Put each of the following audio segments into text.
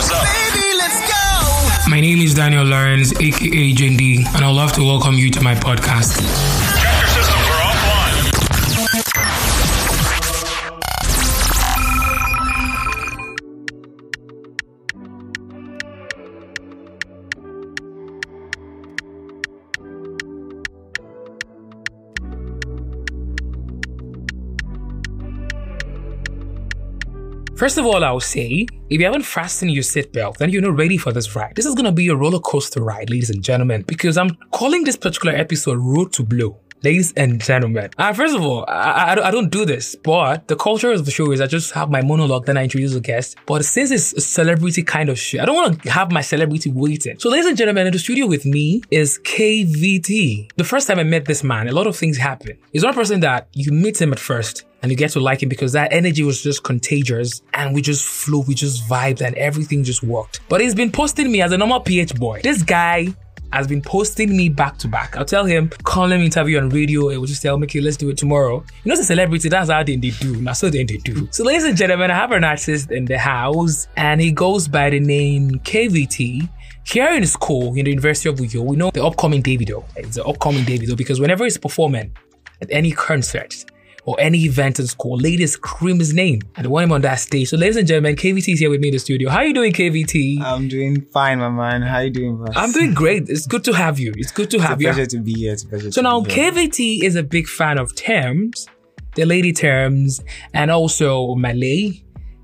What's up? Baby, let's go. My name is Daniel Lawrence, aka JD, and I'd love to welcome you to my podcast. Check your systems are offline. First of all, I'll say, if you haven't fastened your seatbelt, then you're not ready for this ride. This is going to be a roller coaster ride, ladies and gentlemen, because I'm calling this particular episode Road to Blow. Ladies and gentlemen. First of all, I don't do this, but the culture of the show is I just have my monologue, then I introduce a guest. But since it's a celebrity kind of shit, I don't want to have my celebrity waiting. So ladies and gentlemen, in the studio with me is KVT. The first time I met this man, a lot of things happened. He's one person that you meet him at first and you get to like him because that energy was just contagious and we just flew, we just vibed and everything just worked. But he's been posting me as a normal PH boy. This guy has been posting me back to back. I'll tell him, call him, interview on radio. It will just tell me, okay, let's do it tomorrow. You know, as a celebrity, that's how they do. That's what they do. So ladies and gentlemen, I have an artist in the house and he goes by the name KVT. Here in school, in the University of Uyo, we know the upcoming Davido. It's the upcoming Davido because whenever he's performing at any concert or any event in school, ladies scream his name and they want him on that stage. So ladies and gentlemen, KVT is here with me in the studio. How are you doing, KVT? I'm doing fine, my man. How you doing, boss? I'm doing great. It's good to have you. It's good to have you. It's a pleasure to be here. So now KVT is a big fan of Tems, the lady Tems, and also Malay.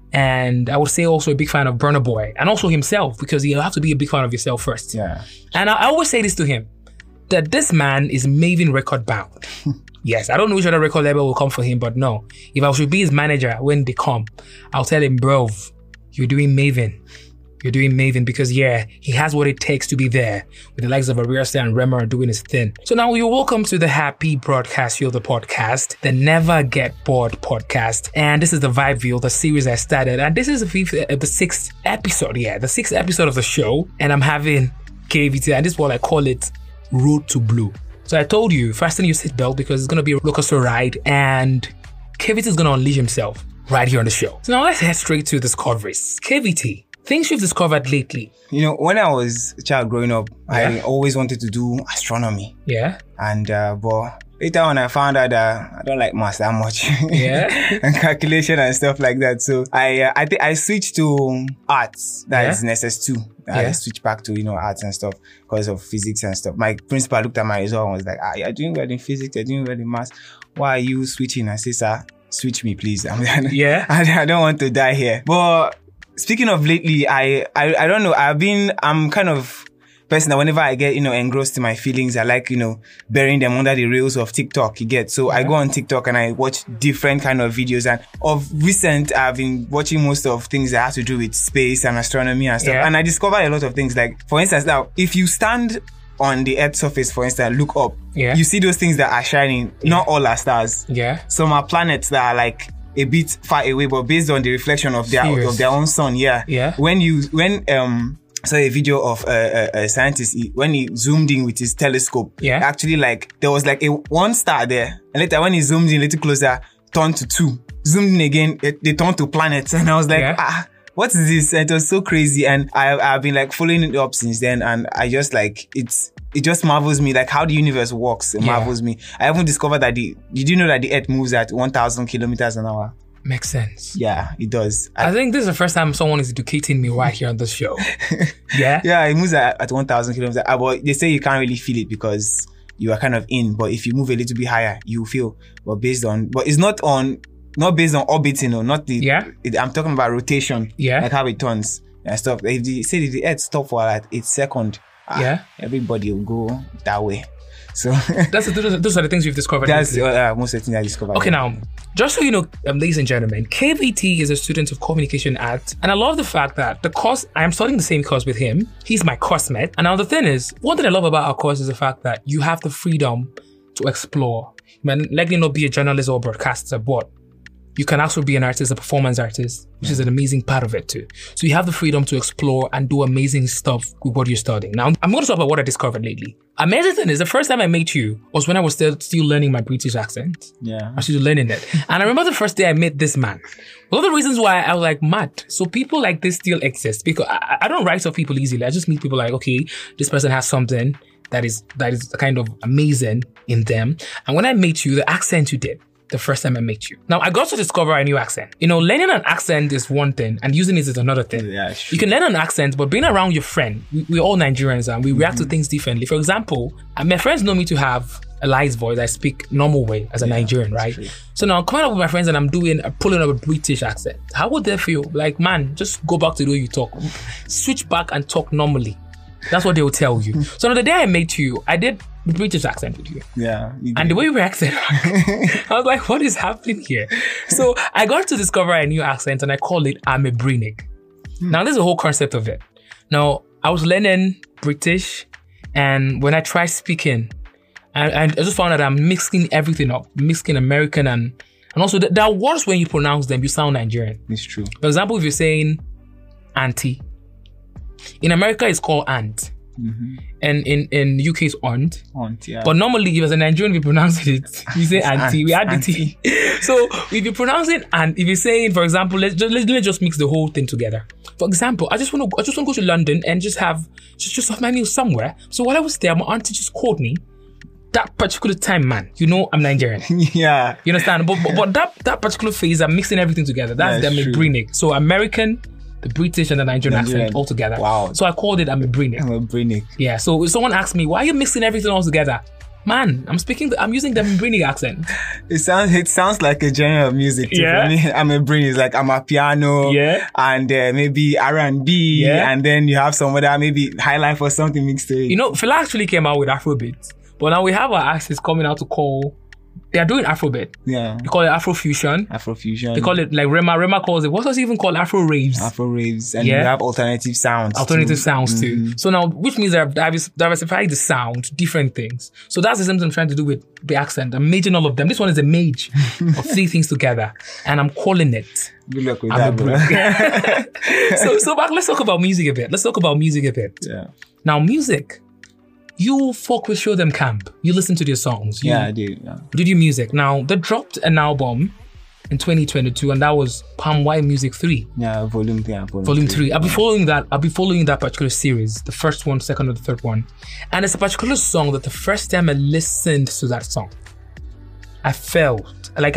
And I would say also a big fan of Burna Boy and also himself because you have to be a big fan of yourself first. Yeah. And I always say this to him, that this man is Maven record bound. Yes, I don't know which other record label will come for him, but no. If I should be his manager when they come, I'll tell him, bro, you're doing Maven. You're doing Maven because, yeah, he has what it takes to be there with the likes of Ariasta and Rema doing his thing. So now you're welcome to the Happy Broadcast Feel, the podcast, the Never Get Bored podcast. And this is the Vibeville, the series I started. And this is the sixth episode, the sixth episode of the show. And I'm having KVT, and this is what I call it, Road to Blue. So I told you, fasten your seatbelt because it's going to be a roller coaster ride and KVT is going to unleash himself right here on the show. So now let's head straight to discoveries. KVT, things you've discovered lately. You know, when I was a child growing up, I always wanted to do astronomy. Yeah. And, but later on I found out that I don't like maths that much. Yeah. And calculation and stuff like that. So I switched to arts. That is SS2. I switched back to, arts and stuff because of physics and stuff. My principal looked at my result and was like, you're doing well in physics, you're doing well in maths. Why are you switching? I said, sir, switch me, please. I don't want to die here. But speaking of lately, I don't know. I'm kind of person that whenever I get, engrossed in my feelings, I like, burying them under the rails of TikTok, you get. So I go on TikTok and I watch different kind of videos. And of recent, I've been watching most of things that have to do with space and astronomy and stuff. Yeah. And I discovered a lot of things. Like, for instance, now, if you stand on the Earth's surface, for instance, look up, you see those things that are shining. Not all are stars. Yeah. Some are planets that are like a bit far away, but based on the reflection of their own sun. Yeah. Yeah. Saw a video of a scientist when he zoomed in with his telescope. Yeah. Actually, there was one star there, and later when he zoomed in a little closer, turned to two. Zoomed in again, they turned to planets, and I was like, what is this? And it was so crazy, and I've been following it up since then, and I just it just marvels me how the universe works. It marvels me. I haven't discovered that did you know that the Earth moves at 1,000 kilometers an hour? Makes sense. Yeah, it does. I think this is the first time someone is educating me right here on this show. Yeah? Yeah, it moves at 1,000 kilometers. But they say you can't really feel it because you are kind of in. But if you move a little bit higher, you feel. But it's not based on orbiting or not the. Yeah. I'm talking about rotation. Yeah. Like how it turns and stuff. If they say the Earth stop for 8 seconds, everybody will go that way. So those are the things we've discovered. That's most of the things I discovered. Okay, now, just so you know, ladies and gentlemen, KVT is a student of communication arts, and I love the fact that the course, I am studying the same course with him. He's my course mate. And now the thing is, one thing I love about our course is the fact that you have the freedom to explore. You might likely not be a journalist or broadcaster, but you can also be an artist, a performance artist, which is an amazing part of it too. So you have the freedom to explore and do amazing stuff with what you're studying. Now, I'm going to talk about what I discovered lately. Amazing thing is, the first time I met you was when I was still learning my British accent. Yeah. I was still learning it. And I remember the first day I met this man. One of the reasons why I was like, mad. So people like this still exist, because I don't write off people easily. I just meet people like, okay, this person has something that is kind of amazing in them. And when I met you, the accent you did, the first time I met you. Now, I got to discover a new accent. You know, learning an accent is one thing and using it is another thing. Yeah, you can learn an accent, but being around your friend, we're all Nigerians and we react to things differently. For example, my friends know me to have a light voice. I speak normal way as a Nigerian, right? True. So now I'm coming up with my friends and I'm pulling up a British accent. How would they feel? Like, man, just go back to the way you talk. Switch back and talk normally. That's what they will tell you. So now the day I met you, I did the British accent with you. Yeah. You and the way you reacted, I was like, what is happening here? So I got to discover a new accent and I call it I'm a Brinig. Now, this is the whole concept of it. Now, I was learning British, and when I tried speaking, I just found that I'm mixing everything up, mixing American and also there are words when you pronounce them, you sound Nigerian. It's true. For example, if you're saying auntie, in America it's called aunt. Mm-hmm. And in UK it's aunt. Aunt, yeah. But normally, if as a Nigerian, we pronounce it, we say auntie. We add the T. So if you pronounce it, and if you're saying, for example, let's just mix the whole thing together. For example, I just want to go to London and just have my meal somewhere. So while I was there, my auntie just called me. That particular time, man, you know I'm Nigerian. Yeah. You understand? But that particular phase, I'm mixing everything together. That's them a Brinig. So American, the British and the Nigerian accent all together. Wow. So I called it I'm a Brinig. I'm a Brinig. Yeah. So if someone asked me, why are you mixing everything all together? Man, I'm using the Brinig accent. It sounds like a genre of music. Yeah. For me, I'm a Brinig. It's like I'm a piano. Yeah. And maybe R&B. Yeah. And then you have some other maybe high life or something mixed to it. You know, Fela actually came out with Afrobeat. But now we have our artists coming out to call. They are doing Afrobeat. Yeah. They call it Afrofusion. Afrofusion. They call it like Rema. Rema calls it. What does it even call Afro raves? Afro raves. And you have alternative sounds. Alternative sounds too. So now, which means they've diversified the sound, different things. So that's the same thing I'm trying to do with the accent. I'm merging all of them. This one is a merge of three things together. And I'm calling it. Good luck with that, bro. So back, let's talk about music a bit. Yeah. Now, music. You fuck with Show Them Camp. You listen to their songs. I do. Yeah. Did your music. Now, they dropped an album in 2022, and that was Palm White Music 3. Yeah, volume 3. Volume 3. I'll be following that particular series, the first one, second, or the third one. And it's a particular song that the first time I listened to that song, I felt like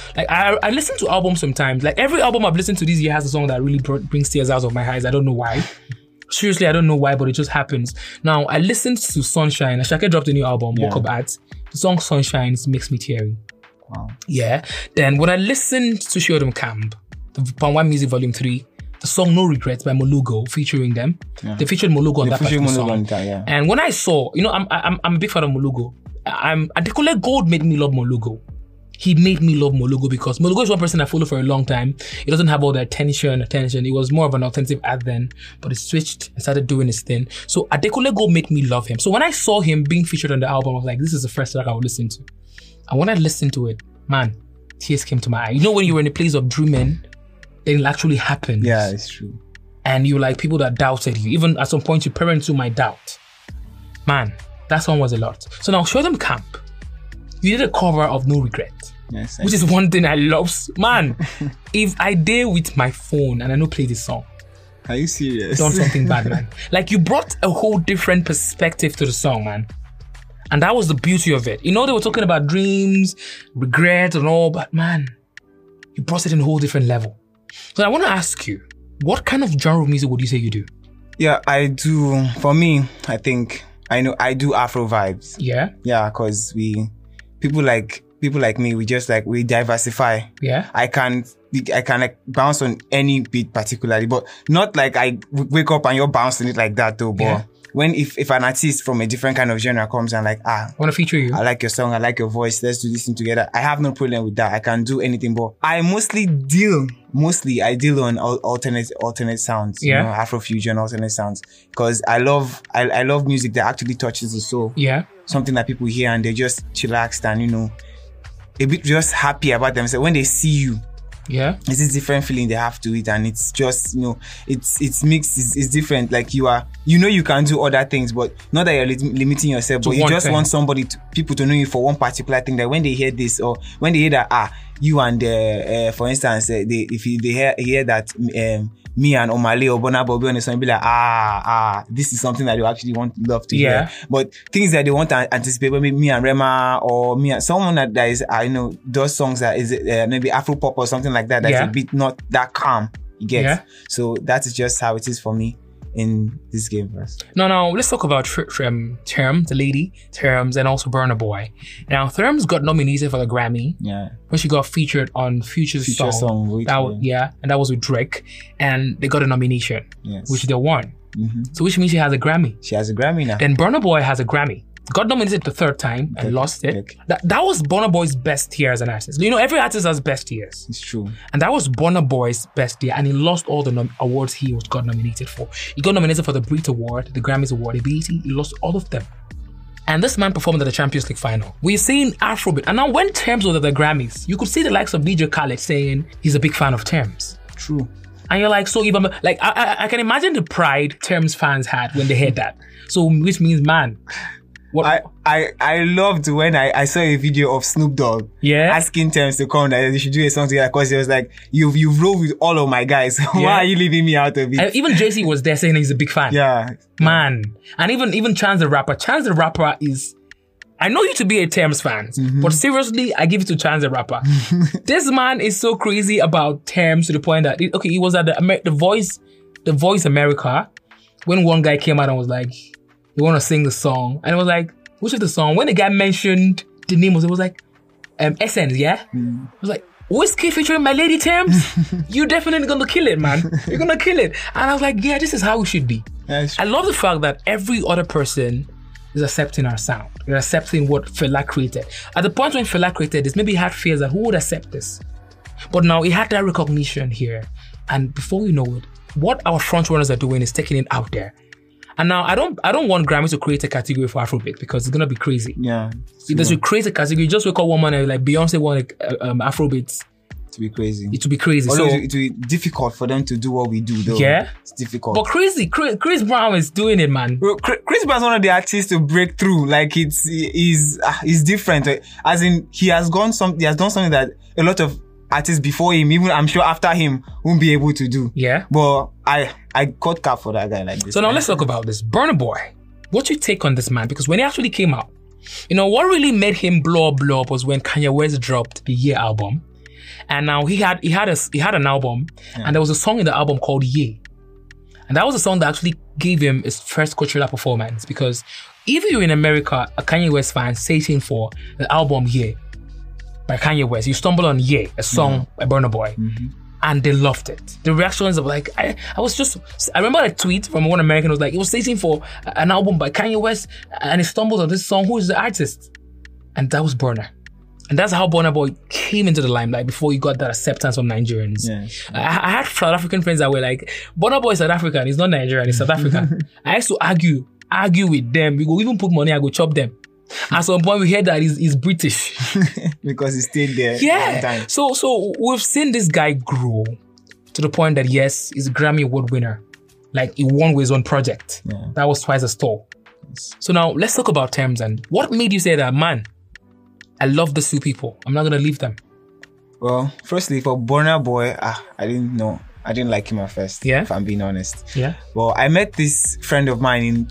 I listen to albums sometimes. Like every album I've listened to this year has a song that really brings tears out of my eyes. I don't know why. Seriously, I don't know why, but it just happens. Now, I listened to Sunshine. Ashake dropped a new album, Woke Up At. The song Sunshine makes me teary. Wow. Yeah. Then when I listened to Show Them Camp, the Palm White Music Volume 3, the song No Regrets by Molugo featuring them. Yeah. They featured Molugo on that particular song. And when I saw, you know, I'm a big fan of Molugo. Adekunle Gold made me love Molugo. He made me love Molugo because Molugo is one person I follow for a long time. He doesn't have all the attention. He was more of an authentic act then, but he switched and started doing his thing. So Adekunle Gold made me love him. So when I saw him being featured on the album, I was like, this is the first track I would listen to. And when I listened to it, man, tears came to my eye. You know when you were in a place of dreaming, then it actually happened. Yeah, it's true. And you like people that doubted you. Even at some point, your parents who might doubt. Man, that song was a lot. So now, Show Them Camp. You did a cover of No Regret. Yes, which is one thing I love. Man, if I dare with my phone and I don't play this song. Are you serious? Done something bad, man. Like you brought a whole different perspective to the song, man. And that was the beauty of it. You know, they were talking about dreams, regret and all, but man, you brought it in a whole different level. So I want to ask you, what kind of genre of music would you say you do? Yeah, I do. For me, I think I do Afro vibes. Yeah? Yeah, because people like me, we diversify. Yeah. I can like bounce on any beat particularly, but not like I wake up and you're bouncing it like that though. But when if an artist from a different kind of genre comes and like, I want to feature you. I like your song, I like your voice, let's do this thing together. I have no problem with that. I can do anything, but I mostly deal on alternate sounds. Yeah. You know, Afrofusion, alternate sounds. Because I love music that actually touches the soul. Yeah. Something that people hear and they just chillaxed and, you know, a bit just happy about themselves. When they see you, Yeah. It's this different feeling they have to it, and it's just, you know, it's mixed, it's different. Like you can do other things, but not that you're limiting yourself, but you just thing. want people to know you for one particular thing. That when they hear this, or when they hear that, you and for instance, if they hear that me and Omale or Burna Boy on the song, be like, this is something that you actually love to hear. But things that they want to anticipate, maybe me and Rema, or me and someone that is, does songs that is maybe Afro pop or something like that. That's a bit not that calm. You get? Yeah. So that is just how it is for me in this game first. No, let's talk about Term, the lady, Terms, and also Burna Boy. Now, Terms got nominated for the Grammy. Yeah. When she got featured on Future's song. And that was with Drake. And they got a nomination, which they won. Mm-hmm. So which means she has a Grammy. She has a Grammy now. Then Burna Boy has a Grammy. Got nominated the third time and lost it. Okay. That was Burna Boy's best year as an artist. You know, every artist has best years. It's true. And that was Burna Boy's best year, and he lost all the awards he got nominated for. He got nominated for the Brit Award, the Grammys Award, the BET. He lost all of them. And this man performed at the Champions League final. We're seeing Afrobeat. And now when Terms was at the Grammys, you could see the likes of DJ Khaled saying he's a big fan of Terms. True. And you're like, so even like I can imagine the pride Terms fans had when they heard that. So which means, man, I loved when I saw a video of Snoop Dogg asking Terms to come that they should do a song together, because he was like, you've rolled with all of my guys. Why are you leaving me out of it? And even JC was there saying he's a big fan. Yeah. Man. And even Chance the Rapper. Chance the Rapper is, I know you to be a Terms fan, but seriously, I give it to Chance the Rapper. This man is so crazy about Terms to the point that, he was at the Voice America when one guy came out and was like, you want to sing the song, and it was like, which is the song? When the guy mentioned the name, it was like, Essence, yeah? It was like, Whiskey featuring my lady Terms? You're definitely gonna kill it, man. You're gonna kill it. And I was like, yeah, this is how it should be. I love the fact that every other person is accepting our sound. They're accepting what Fela created. At the point when Fela created this, maybe he had fears that who would accept this? But now he had that recognition here. And before you know it, what our front runners are doing is taking it out there. And now I don't want Grammy to create a category for Afrobeat, because it's gonna be crazy. Yeah. If they should create a category, just wake up one man and like Beyonce wanted Afrobeat. To be crazy. It would be crazy. Although it will be difficult for them to do what we do, though. Yeah. It's difficult. But crazy. Chris Brown is doing it, man. Bro, Chris Brown's one of the artists to break through. Like he's different. As in, he has done something that a lot of artists before him, even I'm sure after him, won't be able to do. Yeah. But I caught cap for that guy like this. So now let's talk about this. Burna Boy. What's your take on this man? Because when he actually came out, what really made him blow up was when Kanye West dropped the Ye album. And now he had an album, and there was a song in the album called Ye. And that was a song that actually gave him his first Coachella performance, because if you're in America, a Kanye West fan searching for the album Ye by Kanye West, you stumble on Ye, a song by Burna Boy, and they loved it. The reactions of like, I remember a tweet from one American who was like, he was searching for an album by Kanye West, and he stumbled on this song. Who is the artist? And that was Burna. And that's how Burna Boy came into the limelight before he got that acceptance from Nigerians. Yeah. I had South African friends that were like, Burna Boy is South African, he's not Nigerian, he's South African. I used to argue with them. We go even put money, I go chop them. At some point we heard that he's British. Because he stayed there. Yeah. So we've seen this guy grow to the point that yes, he's a Grammy Award winner. Like he won with his own project. Yeah. That was twice as tall. Yes. So now let's talk about Terms, and what made you say that, man, I love these two people, I'm not gonna leave them? Well, firstly, for Burna Boy, I didn't like him at first, if I'm being honest. Yeah. Well, I met this friend of mine in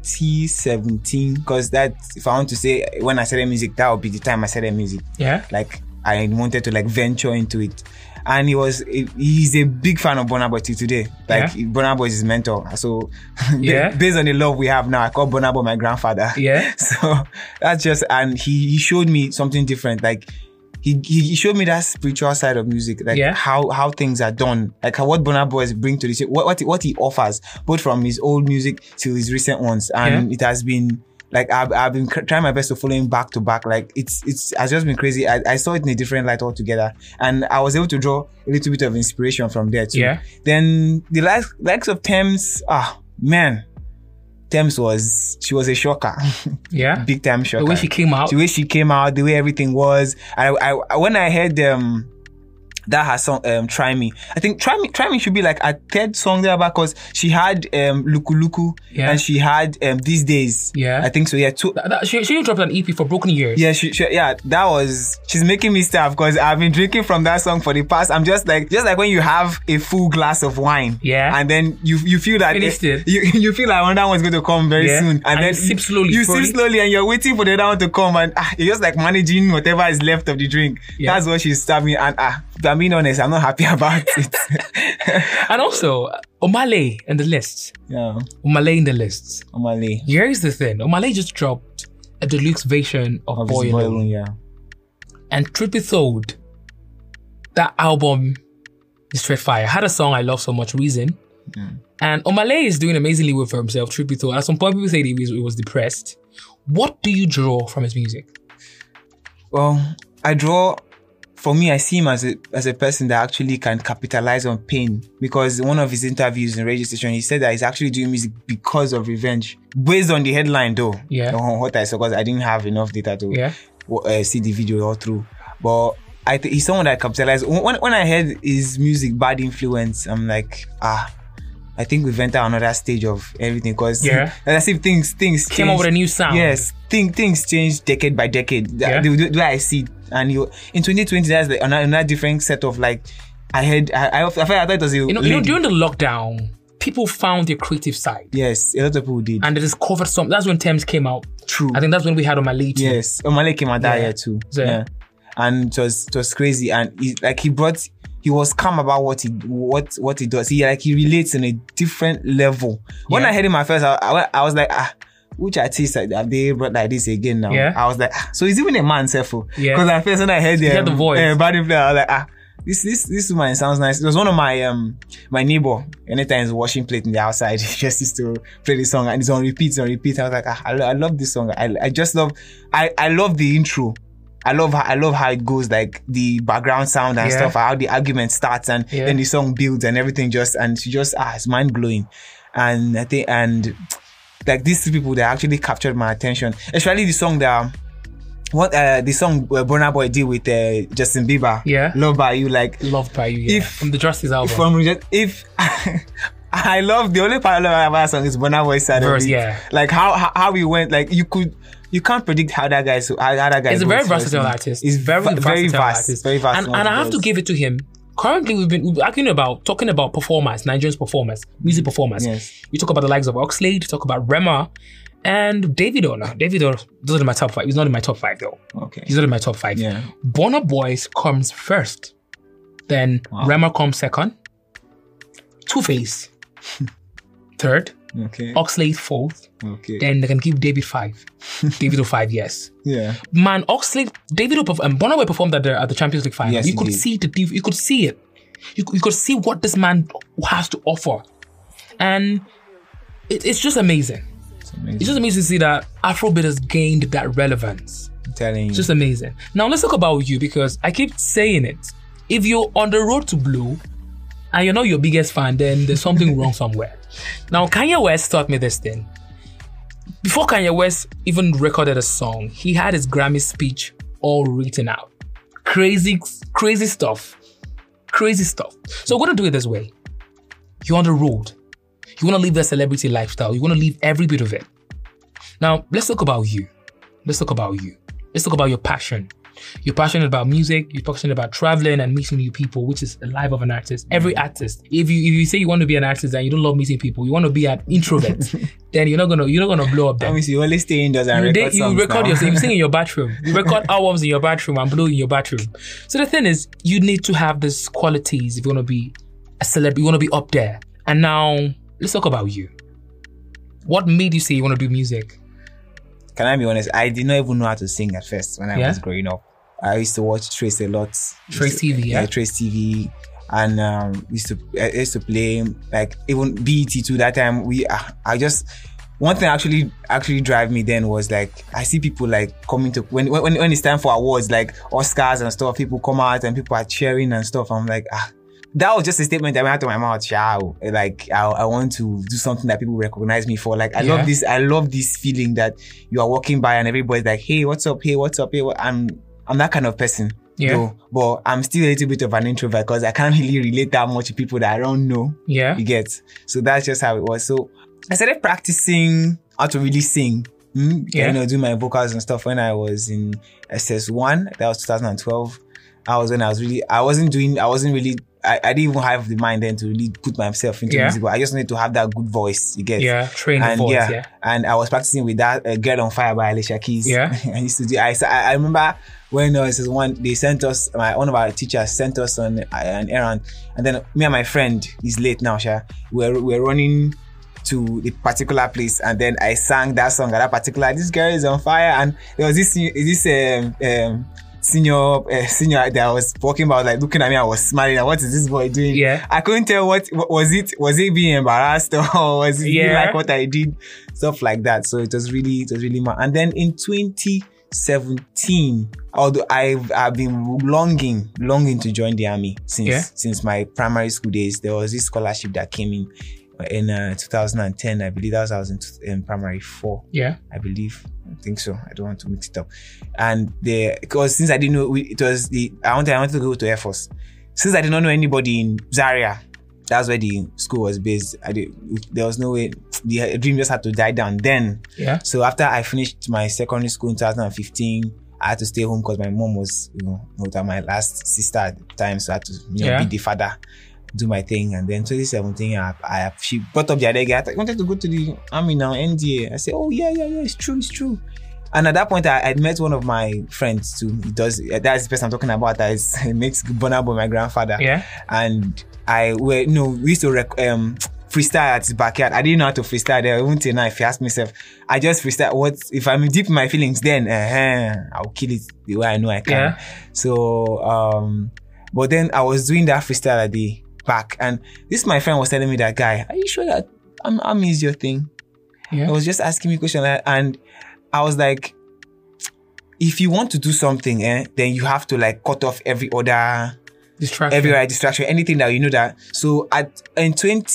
2017, because that, if I want to say, when I started music, that would be the time I started music. Yeah. Like, I wanted to like venture into it. And he's a big fan of Burna Boy till today. Like, Burna Boy is his mentor. So, based on the love we have now, I call Burna Boy my grandfather. Yeah. So, that's just, and he showed me something different. Like, he showed me that spiritual side of music, like how things are done, like what Burna Boy brings to this, what he offers, both from his old music to his recent ones, and it has been like I've been trying my best to follow him back to back. Like it has just been crazy. I saw it in a different light altogether, and I was able to draw a little bit of inspiration from there too. Yeah. Then the likes of Tems, man. Tems she was a shocker. Yeah. Big time shocker. The way she came out. The way everything was. I when I heard that her song Try Me. I think Try Me should be like a third song there because she had Luku Luku and she had These Days. Yeah. I think so. Yeah. Two. She dropped an EP for Broken Years. Yeah, she's making me laugh because I've been drinking from that song for the past. I'm just like when you have a full glass of wine. Yeah. And then you feel that you feel like another one's going to come very soon. And then you sip slowly. You sip slowly and you're waiting for the other one to come and you're just like managing whatever is left of the drink. Yeah. That's what she's stabbing and I'm being honest, I'm not happy about it. And also, Omah Lay in the list. Yeah. Omah Lay in the list. Omah Lay. Here's the thing. Omah Lay just dropped a deluxe version of Boy Alone. Yeah. And truth be told, that album is straight fire. I had a song I love so much, Reason. And Omah Lay is doing amazingly well for himself, truth be told. At some point, people say he was depressed. What do you draw from his music? Well, for me, I see him as a person that actually can capitalize on pain because in one of his interviews in radio station, he said that he's actually doing music because of revenge. Based on the headline though, what I saw, because I didn't have enough data to see the video all through. But I think he's someone that capitalized. When I heard his music, Bad Influence, I'm like, I think we've entered another stage of everything because as if things came up with a new sound. Yes, things change decade by decade. The way I see it. And in 2020, that's like another different set of like. I thought it was during the lockdown, people found their creative side. Yes, a lot of people did, and they discovered some. That's when Thames came out. True. I think that's when we had Omah Lay too. Yes, Omah Lay came out that year too. So, yeah, and it was crazy. And he was calm about what he does. He relates in a different level. When I heard him at first, I was like, which artist have they brought like this again now? Yeah. I was like, so he's even a man, Sefo. Yeah. Because at first when I heard the voice, Bad Influence, I was like, this woman sounds nice. It was one of my neighbor. Anytime he's washing plate in the outside, he just used to play the song and it's on repeat. I was like, I love this song. I just love. I love the intro. I love how it goes, like the background sound and stuff, how the argument starts and then the song builds and everything it's mind blowing. And I think like these two people that actually captured my attention, especially the song the song Burna Boy did with Justin Bieber. Yeah. Loved by You. From the Justice album. I love the only part I love about that song is Burna Boy's side of it. Like how he went, like you can't predict how that guy is. He's a very versatile artist. He's very versatile artist. Very vast. And I have to give it to him. Currently, we've been talking about performers, Nigerian performers, music performers. Yes. We talk about the likes of Oxlade, we talk about Rema, and Davido. Now, Davido isn't in my top 5. He's not in my top 5 though. Okay. He's not in my top 5. Yeah. Burna Boy comes first. Then Rema comes second. Two Face third. Okay. Oxlade fourth. Okay. Then they can give Davido 5. Davido 5, yes. Yeah. Man, Oxlade, Davido and Burna Boy performed at the Champions League final. Yes, you could see you could see it. You could see what this man has to offer. And it's just amazing. It's just amazing to see that Afrobeat has gained that relevance. I'm telling you. It's just amazing. Now let's talk about you because I keep saying it. If you're on the road to Blue and you're not your biggest fan, then there's something wrong somewhere. Now Kanye West taught me this thing. Before Kanye West even recorded a song, he had his Grammy speech all written out. Crazy stuff. Crazy stuff. So we're going to do it this way. You're on the road. You want to live that celebrity lifestyle. You want to live every bit of it. Now, let's talk about you. Let's talk about your passion. You're passionate about music. You're passionate about traveling and meeting new people, which is the life of an artist. Every artist. If you say you want to be an artist and you don't love meeting people, you want to be an introvert, then you're not gonna blow up. Then you only stay indoors and record songs. You record yourself. You sing in your bathroom. You record albums in your bathroom and blow in your bathroom. So the thing is, you need to have these qualities if you want to be a celebrity. You want to be up there. And now let's talk about you. What made you say you want to do music? Can I be honest? I did not even know how to sing at first when I was growing up. I used to watch Trace a lot. Trace TV, yeah? Trace TV. And I used to play, like, even BET too. That time, one thing actually drive me then was, like, I see people, like, coming to, when it's time for awards, like, Oscars and stuff, people come out and people are cheering and stuff. I'm like, that was just a statement that went out of my mouth. Like, I want to do something that people recognize me for. Like, I love this feeling that you are walking by and everybody's like, hey, what's up? Hey, what's up? Hey, I'm that kind of person. Yeah. though, but I'm still a little bit of an introvert because I can't really relate that much to people that I don't know. Yeah. You get? So that's just how it was. So I started practicing how to really sing. Do my vocals and stuff when I was in SS1. That was 2012. I didn't even have the mind then to really put myself into music, but I just wanted to have that good voice, you get? Yeah, train the voice, yeah. And I was practicing with that Girl on Fire by Alicia Keys. Yeah. I remember when they sent us, one of our teachers sent us on an errand, and then me and my friend, he's late now, we're running to the particular place, and then I sang that song at that particular, this girl is on fire, and there was this senior that I was walking about, like looking at me, I was smiling. Like, what is this boy doing? Yeah. I couldn't tell what was it being embarrassed or was it like what I did? Stuff like that. So it was really mad. And then in 2017, although I've been longing to join the army since my primary school days, there was this scholarship that came in 2010, I believe. I was in primary 4. Yeah. I believe. I think so. I don't want to mix it up. And because since I didn't know I wanted to go to Air Force. Since I did not know anybody in Zaria, that's where the school was based. There was no way. The dream just had to die down then. Yeah. So after I finished my secondary school in 2015, I had to stay home because my mom was, with my last sister at the time, so I had to, be the father, do my thing. And then 2017, she brought up the idea. I wanted to go to the army now, NDA. I said, oh yeah, it's true. And at that point, I met one of my friends too. That's the person I'm talking about. That makes Burna Boy my grandfather. Yeah. And we used to freestyle at his backyard. I didn't know how to freestyle there. Even till now, if you ask myself, I just freestyle. What if I'm deep in my feelings? Then I'll kill it the way I know I can. Yeah. So, but then I was doing that freestyle at the back, and this my friend was telling me that, guy, are you sure that army is your thing? Yeah. I was just asking me a question, and I was like, if you want to do something, then you have to like cut off every other distraction, anything that you know that. So in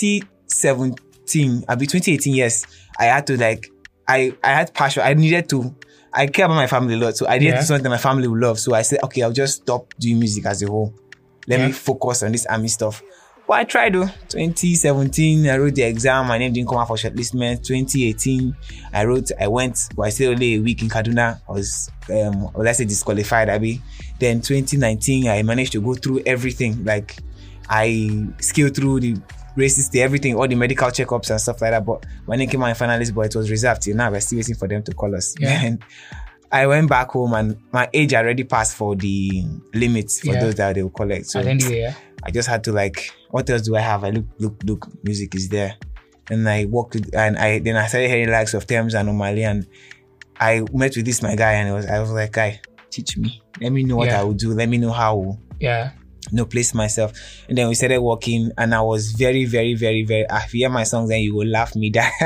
2017, 2018, yes, I had to I had passion. I care about my family a lot, so I needed to do something my family would love. So I said, okay, I'll just stop doing music as a whole. Let me focus on this army stuff. But I tried though. 2017, I wrote the exam. My name didn't come out for shortlistment. 2018, I went, but I stayed only a week in Kaduna. I was, let's say, disqualified, Abby. Then 2019, I managed to go through everything. Like, I scaled through the races, everything, all the medical checkups and stuff like that. But when it came out in finalist, but it was reserved till now. We're still waiting for them to call us. Yeah. And I went back home, and my age already passed for the limits for those that they will collect. So I just had to what else do I have? I look, music is there. And I walked with, and then I started hearing likes of Thames and Omali, and I met with my guy, and I was like, guy, teach me. Let me know what I will do. Let me know how place myself. And then we started working, and I was very, very, very, very, if you hear my songs, then you will laugh me down.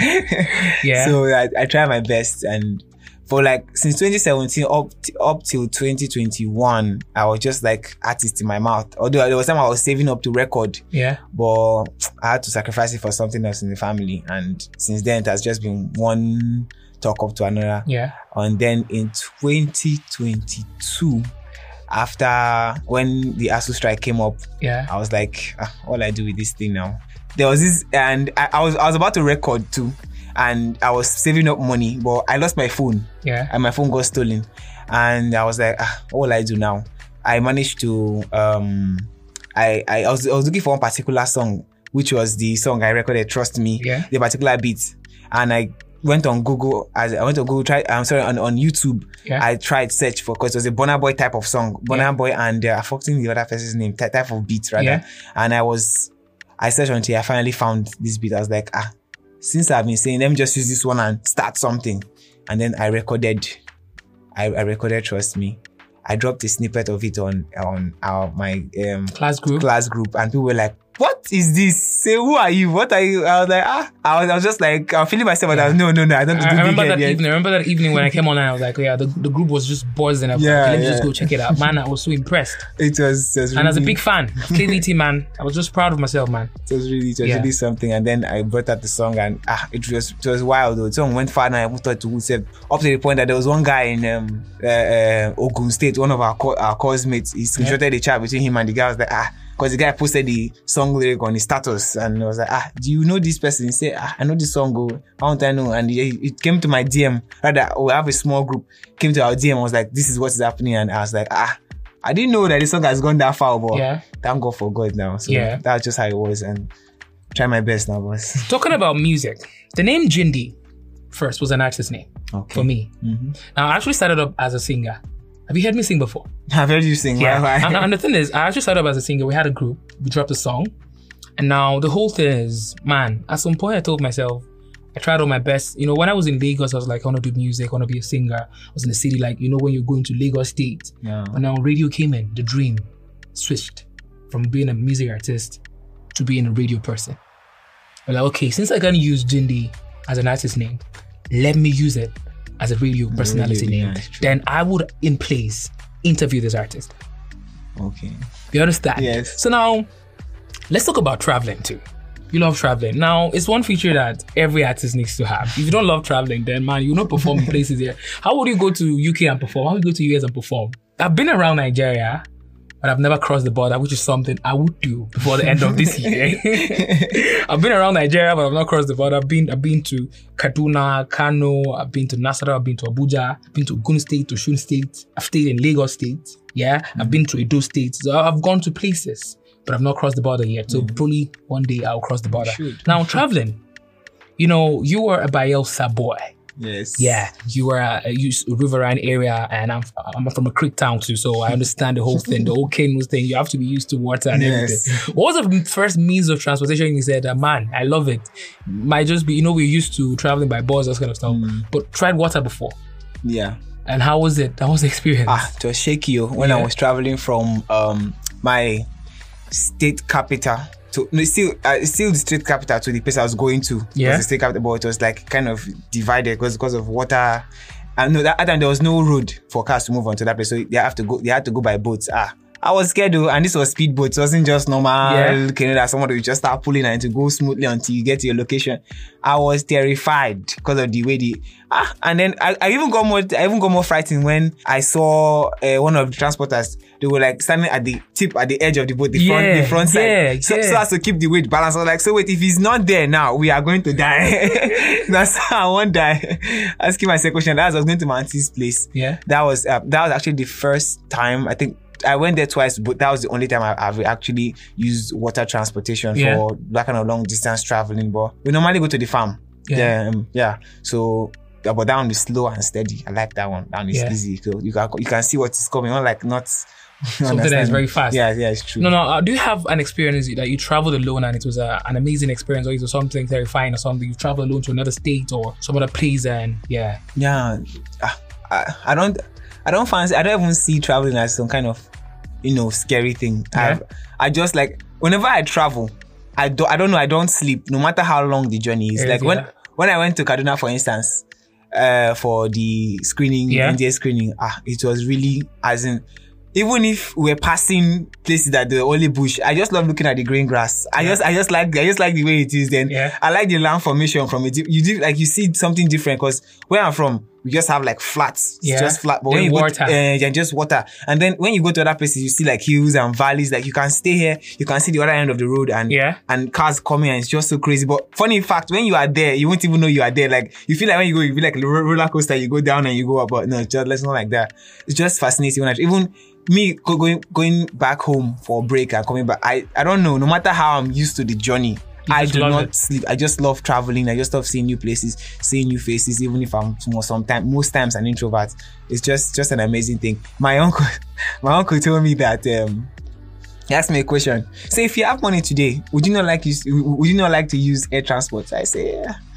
So I tried my best, and for since 2017 up till 2021, I was just artist in my mouth. Although there was time I was saving up to record. Yeah. But I had to sacrifice it for something else in the family. And since then, it has just been one talk up to another. Yeah. And then in 2022, after when the ASU strike came up, I was like, all I do with this thing now. There was this, and I was about to record too. And I was saving up money, but I lost my phone. Yeah. And my phone got stolen. And I was like, what will I do now? I managed to, I was looking for one particular song, which was the song I recorded, Trust Me, the particular beat. And I went on Google, on YouTube. Yeah. I tried search for, because it was a Burna Boy type of song. Burna Boy and I forgot the other person's name, type of beat rather. Yeah. And I searched until I finally found this beat. I was like, since I've been saying, let me just use this one and start something. And then I recorded Trust Me. I dropped a snippet of it on my class group, and people were like, what? is this? Say, who are you? What are you? I was like, I was just like, I'm feeling myself, but I was, no, I don't do I remember that yet. evening. I remember that evening when I came online. I was like, yeah, the group was just buzzing. I was like, let me just go check it out. Man, I was so impressed. It was really, and as a big fan of KVT, man, I was just proud of myself, man. It was really something. And then I brought out the song, and it was wild though. The song went far, and I thought to said up to the point that there was one guy in Ogun State, one of our course mates. He screenshotted the chat between him and the guy. I was like, because the guy posted the song lyric on his status, and I was like, do you know this person? He said, I know this song. How don't I know? And it came to my DM. Rather, we have a small group. Came to our DM. I was like, this is what is happening, and I was like, I didn't know that the song has gone that far, but thank God for God now. So that's just how it was, and try my best now, boss. Talking about music, the name Jindy first was an artist name for me. Mm-hmm. Now, I actually started up as a singer. Have you heard me sing before? I've heard you sing. Yeah. and the thing is, I actually started up as a singer. We had a group. We dropped a song. And now the whole thing is, man, at some point I told myself, I tried all my best. You know, when I was in Lagos, I was like, I want to do music. I want to be a singer. I was in the city, like, you know, when you're going to Lagos State. Yeah. But now radio came in. The dream switched from being a music artist to being a radio person. I'm like, okay, since I can use Jindy as an artist name, let me use it as a radio personality name. Then I would, in place, interview this artist. Okay. You understand? Yes. So now, let's talk about traveling too. You love traveling. Now, it's one feature that every artist needs to have. If you don't love traveling, then man, you'll not perform in places here. How would you go to UK and perform? How would you go to US and perform? I've been around Nigeria, but I've never crossed the border, which is something I would do before the end of this year. I've been around Nigeria, but I've not crossed the border. I've been to Kaduna, Kano, I've been to Nasarawa, I've been to Abuja, I've been to Ogun State, to Osun State. I've stayed in Lagos State. Yeah, I've been to Edo State. So I've gone to places, but I've not crossed the border yet. So probably one day I'll cross the border. Now, traveling, you know, you were a Bayelsa boy. Yes. Yeah, you were a riverine area, and I'm from a creek town too, so I understand the whole thing, the whole canoe thing. You have to be used to water and everything. What was the first means of transportation? You said, man, I love it. Might just be, you know, we're used to traveling by bus, that kind of stuff, but tried water before. Yeah. And how was it? How was the experience? It was shaky when I was traveling from my state capital to still the state capital to the place I was going to. Yeah. It was the state capital, but it was like kind of divided because of water. And no, that time there was no road for cars to move on to that place, so they had to go by boats. I was scared though, and this was speedboat. It wasn't just normal canoe that someone would just start pulling and to go smoothly until you get to your location. I was terrified because of the way and then I even got more frightened when I saw one of the transporters. They were like standing at the edge of the boat, the front side. So as to keep the weight balanced. I was like, so wait, if he's not there now, we are going to die. That's how I won't die. Asking my second question, as I was going to my auntie's place. Yeah. That was actually the first time. I think I went there twice, but that was the only time I've actually used water transportation for that kind of long distance traveling. But we normally go to the farm. So, but that one is slow and steady. I like that one. That one is easy. So you can see what is coming. Not something that is very fast. Yeah, it's true. No. Do you have an experience that you traveled alone and it was an amazing experience, or it was something terrifying, or something you traveled alone to another state or some other place and I don't even see traveling as some kind of, scary thing. I just like, whenever I travel, I don't sleep, no matter how long the journey is. Like when I went to Kaduna, for instance, for the screening, India screening, it was really, as in, even if we're passing places that the only bush, I just love looking at the green grass. I just like the way it is. Then I like the land formation from it. You see something different, because where I'm from, we just have like flats. It's just flat. But when you go to, just water. And then when you go to other places, you see like hills and valleys. Like you can stay here, you can see the other end of the road and cars coming, and it's just so crazy. But funny fact, when you are there, you won't even know you are there. Like you feel like when you go, you feel like a roller coaster, you go down and you go up. But no, it's not like that. It's just fascinating. Even me going back home for a break and coming back, I don't know, no matter how I'm used to the journey, I do not sleep. I just love traveling. I just love seeing new places, seeing new faces, even if I'm most times an introvert. It's just an amazing thing. My uncle told me that he asked me a question. Say, if you have money today, would you not like to use air transport? I say,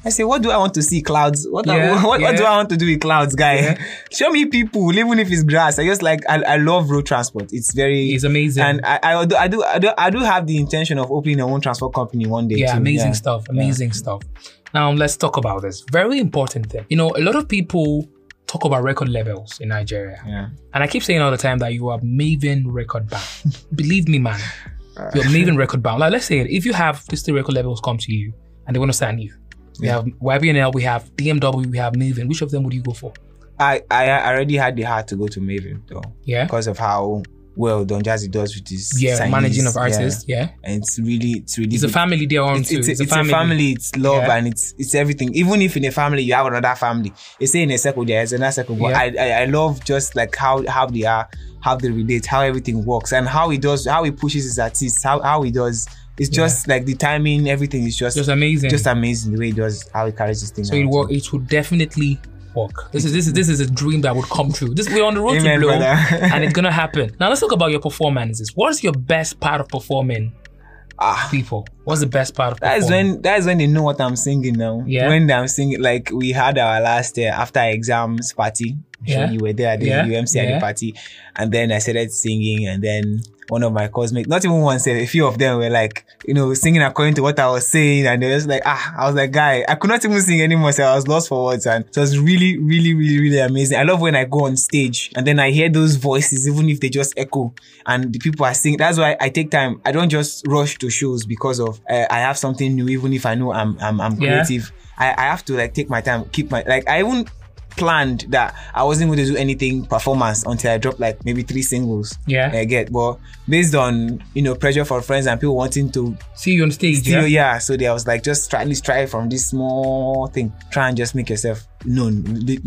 I say, what do I want to see? Clouds? What do I want to do with clouds, guy? Yeah. Show me people, even if it's grass. I love road transport. It's amazing. And I do have the intention of opening a own transport company one day. Yeah, too. amazing stuff. Amazing stuff. Now let's talk about this. Very important thing. You know, a lot of people talk about record labels in Nigeria. Yeah. And I keep saying all the time that you are Maven record bound. Believe me, man. You're Maven record bound. Like, let's say it. If you have these 3 record labels come to you and they want to sign you, we have YBNL, we have DMW, we have Maven. Which of them would you go for? I already had the heart to go to Maven though. Yeah. Because of how well Don Jazzy does with his managing of artists. Yeah. And it's really it's a family they're on too. It's a family, it's love, and it's everything. Even if in a family you have another family, they say in a circle there's another circle. But I love just like how they are, how they relate, how everything works, and how he pushes his artists, how he does. It's just like the timing, everything is just amazing. Just amazing the way he does, how he carries his thing. So it would definitely work. This is a dream that would come true. We're on the road to blow, and it's gonna happen. Now let's talk about your performances. What's your best part of performing? People, what's the best part of performing? That is when they know what I'm singing now. Yeah. When I'm singing, like we had our last after exams party. Yeah. You were there, you MC at the party, and then I started singing, and then one of my cosmates, not even one said, a few of them were like, singing according to what I was saying, and they was like, I was like, guy, I could not even sing anymore, so I was lost for words, and it was really, really, really, really amazing. I love when I go on stage, and then I hear those voices, even if they just echo, and the people are singing. That's why I take time. I don't just rush to shows because of I have something new, even if I know I'm creative. I have to like take my time, I even planned that I wasn't going to do anything performance until I dropped like maybe 3 singles. But based on pressure from friends and people wanting to see you on stage. So there was like just try from this small thing, try and just make yourself known.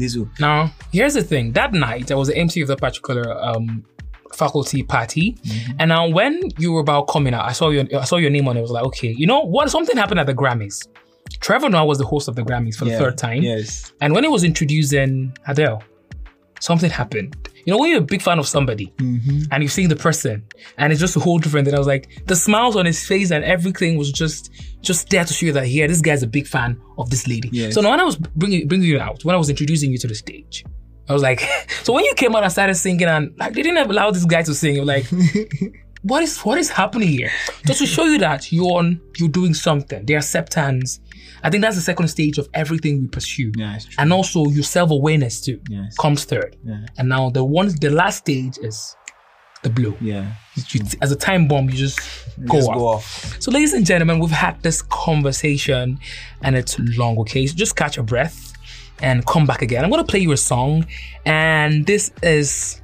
Now here's the thing. That night I was the MC of the particular faculty party, and now when you were about coming out, I saw your name on it. I was like, okay, you know what? Something happened at the Grammys. Trevor Noah was the host of the Grammys for the 3rd time. Yes. And when he was introducing Adele, something happened. When you're a big fan of somebody and you've seen the person and it's just a whole different thing, I was like, the smiles on his face and everything was just there to show you that, this guy's a big fan of this lady. Yes. So now when I was bringing you out, when I was introducing you to the stage, I was like, so when you came out and started singing and like, they didn't allow this guy to sing, you're like, what is happening here? Just to show you that you're doing something. The acceptance. I think that's the second stage of everything we pursue. Yeah, and also your self-awareness too comes third. Yeah. And now the last stage is the blow. Yeah. As a time bomb, you just go off. So ladies and gentlemen, we've had this conversation and it's long, okay? So just catch your breath and come back again. I'm going to play you a song, and this is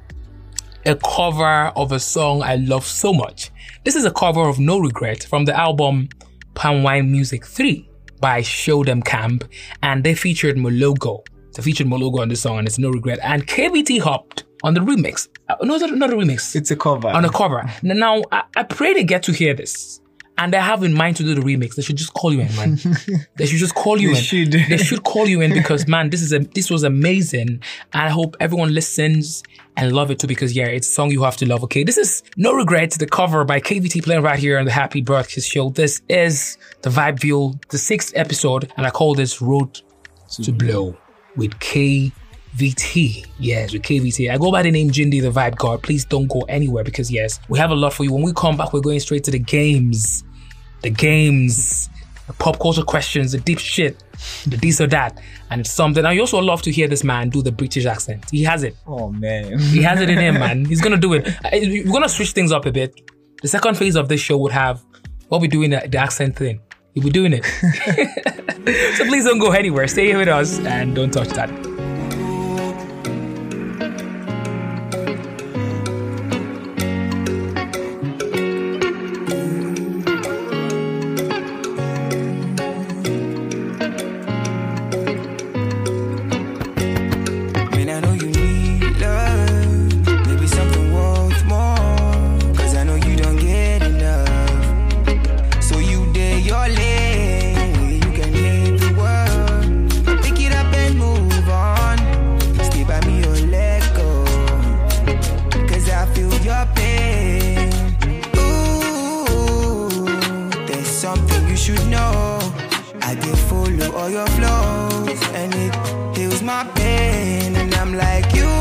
a cover of a song I love so much. This is a cover of No Regret from the album Palm Wine Music 3 by Show Them Camp, and they featured Mologo. They featured Mologo on this song, and it's No Regret. And KVT hopped on the remix. No, not a remix. It's a cover. On a cover. Now, I pray they get to hear this, and they have in mind to do the remix. They should just call you in, man. They should just call you in. They should call you in because, man, this was amazing, and I hope everyone listens and love it too, because it's a song you have to love. Okay, this is No Regret, the cover by KVT, playing right here on the Happy Broadcast Show. This is the Vibe View, the 6th episode, and I call this Road to Blow with KVT. Yes, with KVT. I go by the name Jindy, the Vibe God. Please don't go anywhere because we have a lot for you. When we come back, we're going straight to the games, the pop culture questions, the deep shit, the this or that, and it's something. I also love to hear this man do the British accent. He has it. Oh man, he has it in him, man. He's gonna do it. We're gonna switch things up a bit. The second phase of this show would have what we're doing, the accent thing. We'll be doing it. So please don't go anywhere. Stay here with us and don't touch that. Your lane, you can live the world. Pick it up and move on. follow all your flows, and it heals my pain. And I'm like, you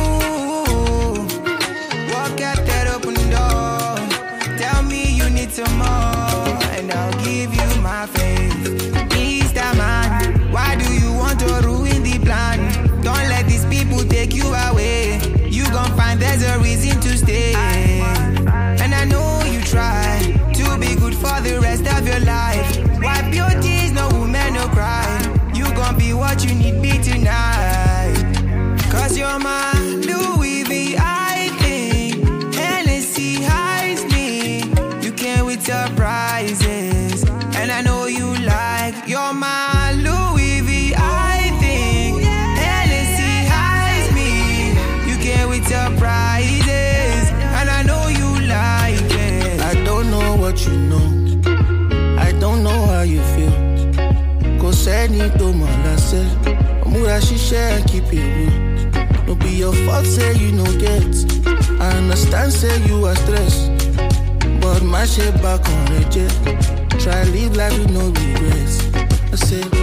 walk out that open door. Tell me you need some more, and I'll give you my faith. Mr. Man, why do you want to ruin the plan? Don't let these people take you away. You gon' find there's a reason to stay. And I know you try to be good for the rest of your life. Wipe your tears, no woman, no cry. You gon' be what you need be tonight. Cause you're my Louis V, I think. Hennessy hides me. You came with surprises, and I know you like. You're my Louis V, I think. Hennessy hides me. You came with surprises, and I know you like it. I don't know what you know. I don't know how you feel. Go send it to my last. Mura she share and keep it real. No be your fault, say you no get. I understand, say you are stressed, but my shit back on reject. Try live life with no regrets. I said,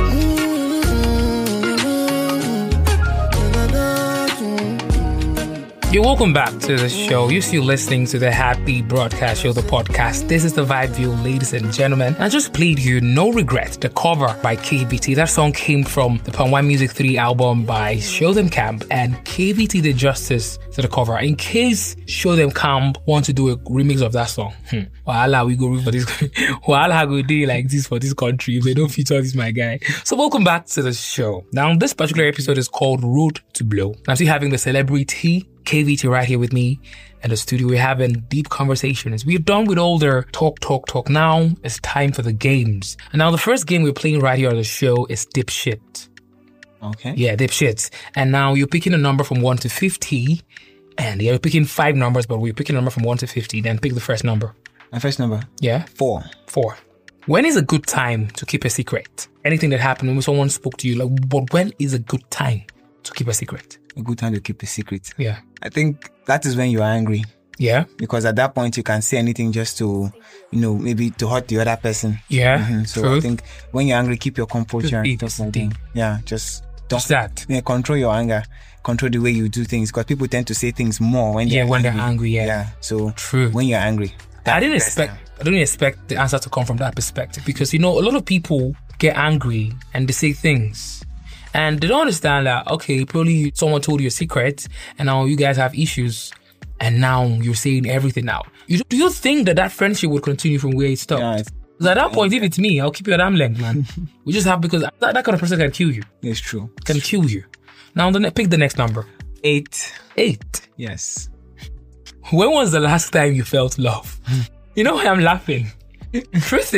You're welcome back to the show. You're still listening to the Happy Broadcast Show, the podcast. This is the Vibe View, ladies and gentlemen. I just played you No Regret, the cover by KBT. That song came from the Palm Wine Music 3 album by Show Them Camp, and KBT did justice to the cover. In case Show Them Camp want to do a remix of that song, Wahala, we go for this. Wahala go do like this for this country if they don't feature this, my guy. So welcome back to the show. Now, this particular episode is called Road to Blow. I'm still having the celebrity KVT right here with me in the studio. We're having deep conversations. We're done with all their talk. Now it's time for the games. And now the first game we're playing right here on the show is Dipshit. Okay. Yeah, Dipshit. And now you're picking a number from 1 to 50. And you're picking 5 numbers, but we're picking a number from 1 to 50. Then pick the first number. My first number? Yeah? 4. 4. When is a good time to keep a secret? Anything that happened when someone spoke to you, like, but when is a good time to keep a secret? A good time to keep a secret. Yeah. I think that is when you're angry. Yeah. Because at that point you can say anything just to, maybe to hurt the other person. Yeah. So True. I think when you're angry, keep your composure. Just Just like that. Yeah. Just don't. Just that. Yeah, control your anger. Control the way you do things. Because people tend to say things more when they're angry. Yeah. So True. when you're angry. I didn't expect the answer to come from that perspective, because a lot of people get angry and they say things and they don't understand that, okay, probably someone told you a secret and now you guys have issues and now you're saying everything now. Do you think that friendship would continue from where it stopped? Yeah, Because at that point, if it's me, I'll keep you at arm's length, man. We just have, because that kind of person can kill you. it's true. Can kill you. Now, pick the next number. 8. 8. Yes. When was the last time you felt love? You know why I'm laughing? Truth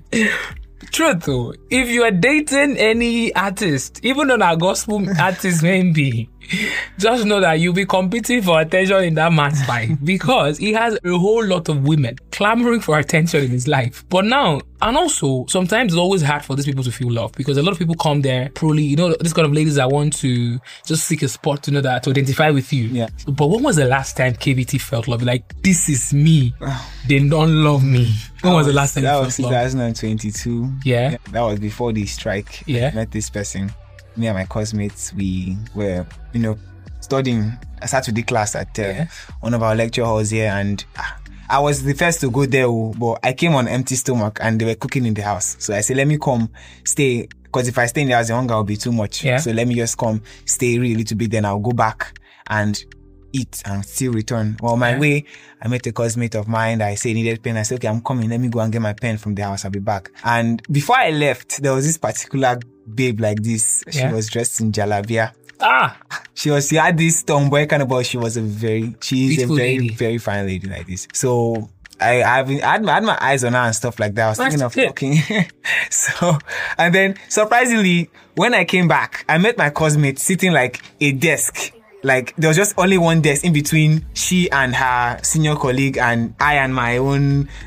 though, if you are dating any artist, even on a gospel artist maybe, just know that you'll be competing for attention in that man's life, because he has a whole lot of women clamoring for attention in his life. But now, and also, sometimes it's always hard for these people to feel love, because a lot of people come there probably, this kind of ladies that want to just seek a spot to to identify with you. Yeah. But when was the last time KBT felt love? Like, this is me. They don't love me. When was the last time you That felt was love? 2022. Yeah. That was before the strike. Yeah. I met this person. Me and my classmates, we were, studying a Saturday class at one of our lecture halls here, and I was the first to go there, but I came on empty stomach and they were cooking in the house. So I said, let me come stay, because if I stay in the house, the hunger will be too much. Yeah. So let me just come stay really a little bit, then I'll go back and eat and still return. Well, my way, I met a classmate of mine that I said needed pen. I said, okay, I'm coming. Let me go and get my pen from the house. I'll be back. And before I left, there was this particular babe like this. She was dressed in jalabia. She had this tomboy kind of, but she is a very, lady. very fine lady like this. So I had my eyes on her and stuff like that. I was thinking of talking. So, and then surprisingly, when I came back, I met my classmate sitting like a desk. Like, there was just only one desk in between she and her senior colleague and I and my own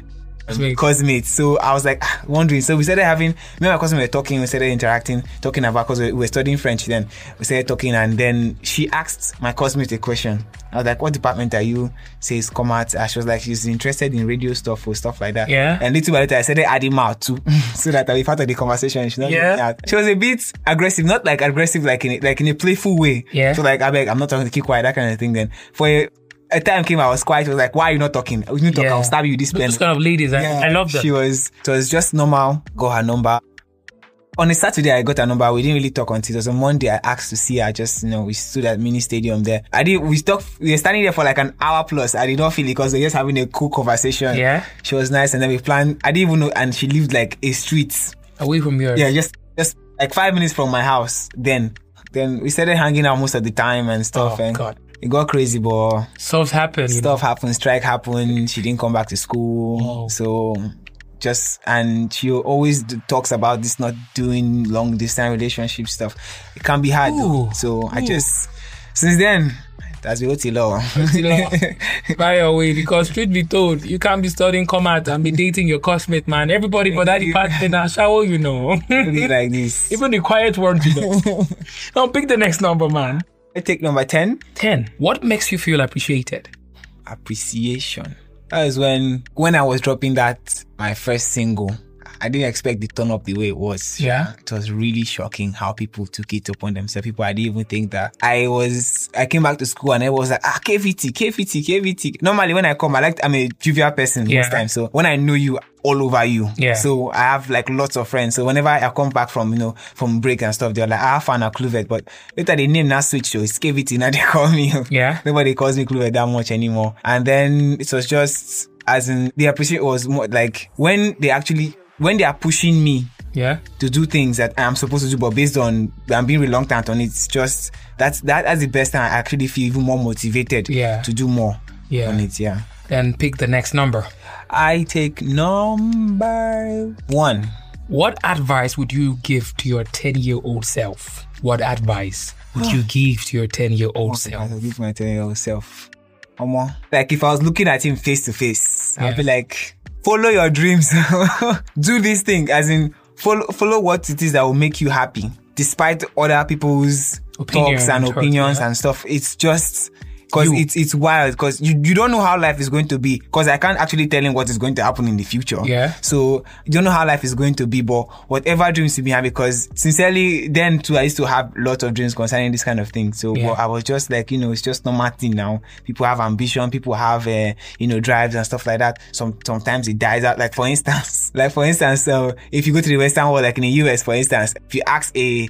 Cosmates. So I was like wondering. So we started having, me and my cousin were talking, we started interacting, talking about, because we were studying French then. We started talking, and then she asked my cosmate a question. I was like, what department are you? Says commerce. She was like, she's interested in radio stuff or stuff like that. Yeah. And little by little I started adding mouth too. So that I'll be part of the conversation. She was a bit aggressive, not like aggressive like in a playful way. Yeah. So like, I'm not talking to keep quiet, that kind of thing. Then for a time came, I was quiet. She was like, why are you not talking? You need to talk, I'll stab you with this pen. Those kind of ladies, I love them. It was just normal. Got her number. On a Saturday, I got her number. We didn't really talk until it was on Monday. I asked to see her. Just, we stood at mini stadium there. We were standing there for like an hour plus. I did not feel it because we were just having a cool conversation. Yeah. She was nice. And then we planned, I didn't even know, and she lived like a street away from yours. Yeah, just like 5 minutes from my house. Then we started hanging out most of the time and stuff. Oh, and God. It got crazy, but stuff happened. Happened. Strike happened. She didn't come back to school. Oh. So and she always talks about this not doing long distance relationship stuff. It can be hard though. So I just, since then, that's the OT-law. By the way, because truth be told, you can't be studying commerce and be dating your cosmate, man. Everybody for that department now shower, like this. Even the quiet ones, Now pick the next number, man. I take number 10. 10. What makes you feel appreciated? Appreciation. That was when I was dropping my first single. I didn't expect the turn up the way it was. Yeah. It was really shocking how people took it upon themselves. People, I didn't even think that. I came back to school and everyone was like, KVT. Normally when I come, I'm a jovial person most times. So when I know you, all over you. Yeah. So I have like lots of friends. So whenever I come back from, from break and stuff, they're like, I have found a Kluvet. But later the name now switched, so it's KVT. Now they call me. Yeah. Nobody calls me Kluvet that much anymore. And then it was just, as in, the appreciation was more like when they are pushing me to do things that I'm supposed to do, but based on I'm being reluctant on it, it's just that's the best time I actually feel even more motivated to do more on it. Yeah. Then pick the next number. I take number 1. What advice would you give to your 10-year-old self? What advice would you give to your 10-year-old self? I would give my 10-year-old self. Like if I was looking at him face to face, I'd be like, follow your dreams. Do this thing, as in follow what it is that will make you happy, despite other people's talks and opinions and stuff. It's just because it's wild, because you don't know how life is going to be, because I can't actually tell him what is going to happen in the future. Yeah. So you don't know how life is going to be, but whatever dreams you have, because sincerely then too, I used to have lots of dreams concerning this kind of thing. So but I was just like, it's just normal thing now. People have ambition, people have drives and stuff like that. Sometimes it dies out. Like for instance, if you go to the Western world, like in the US, for instance, if you ask a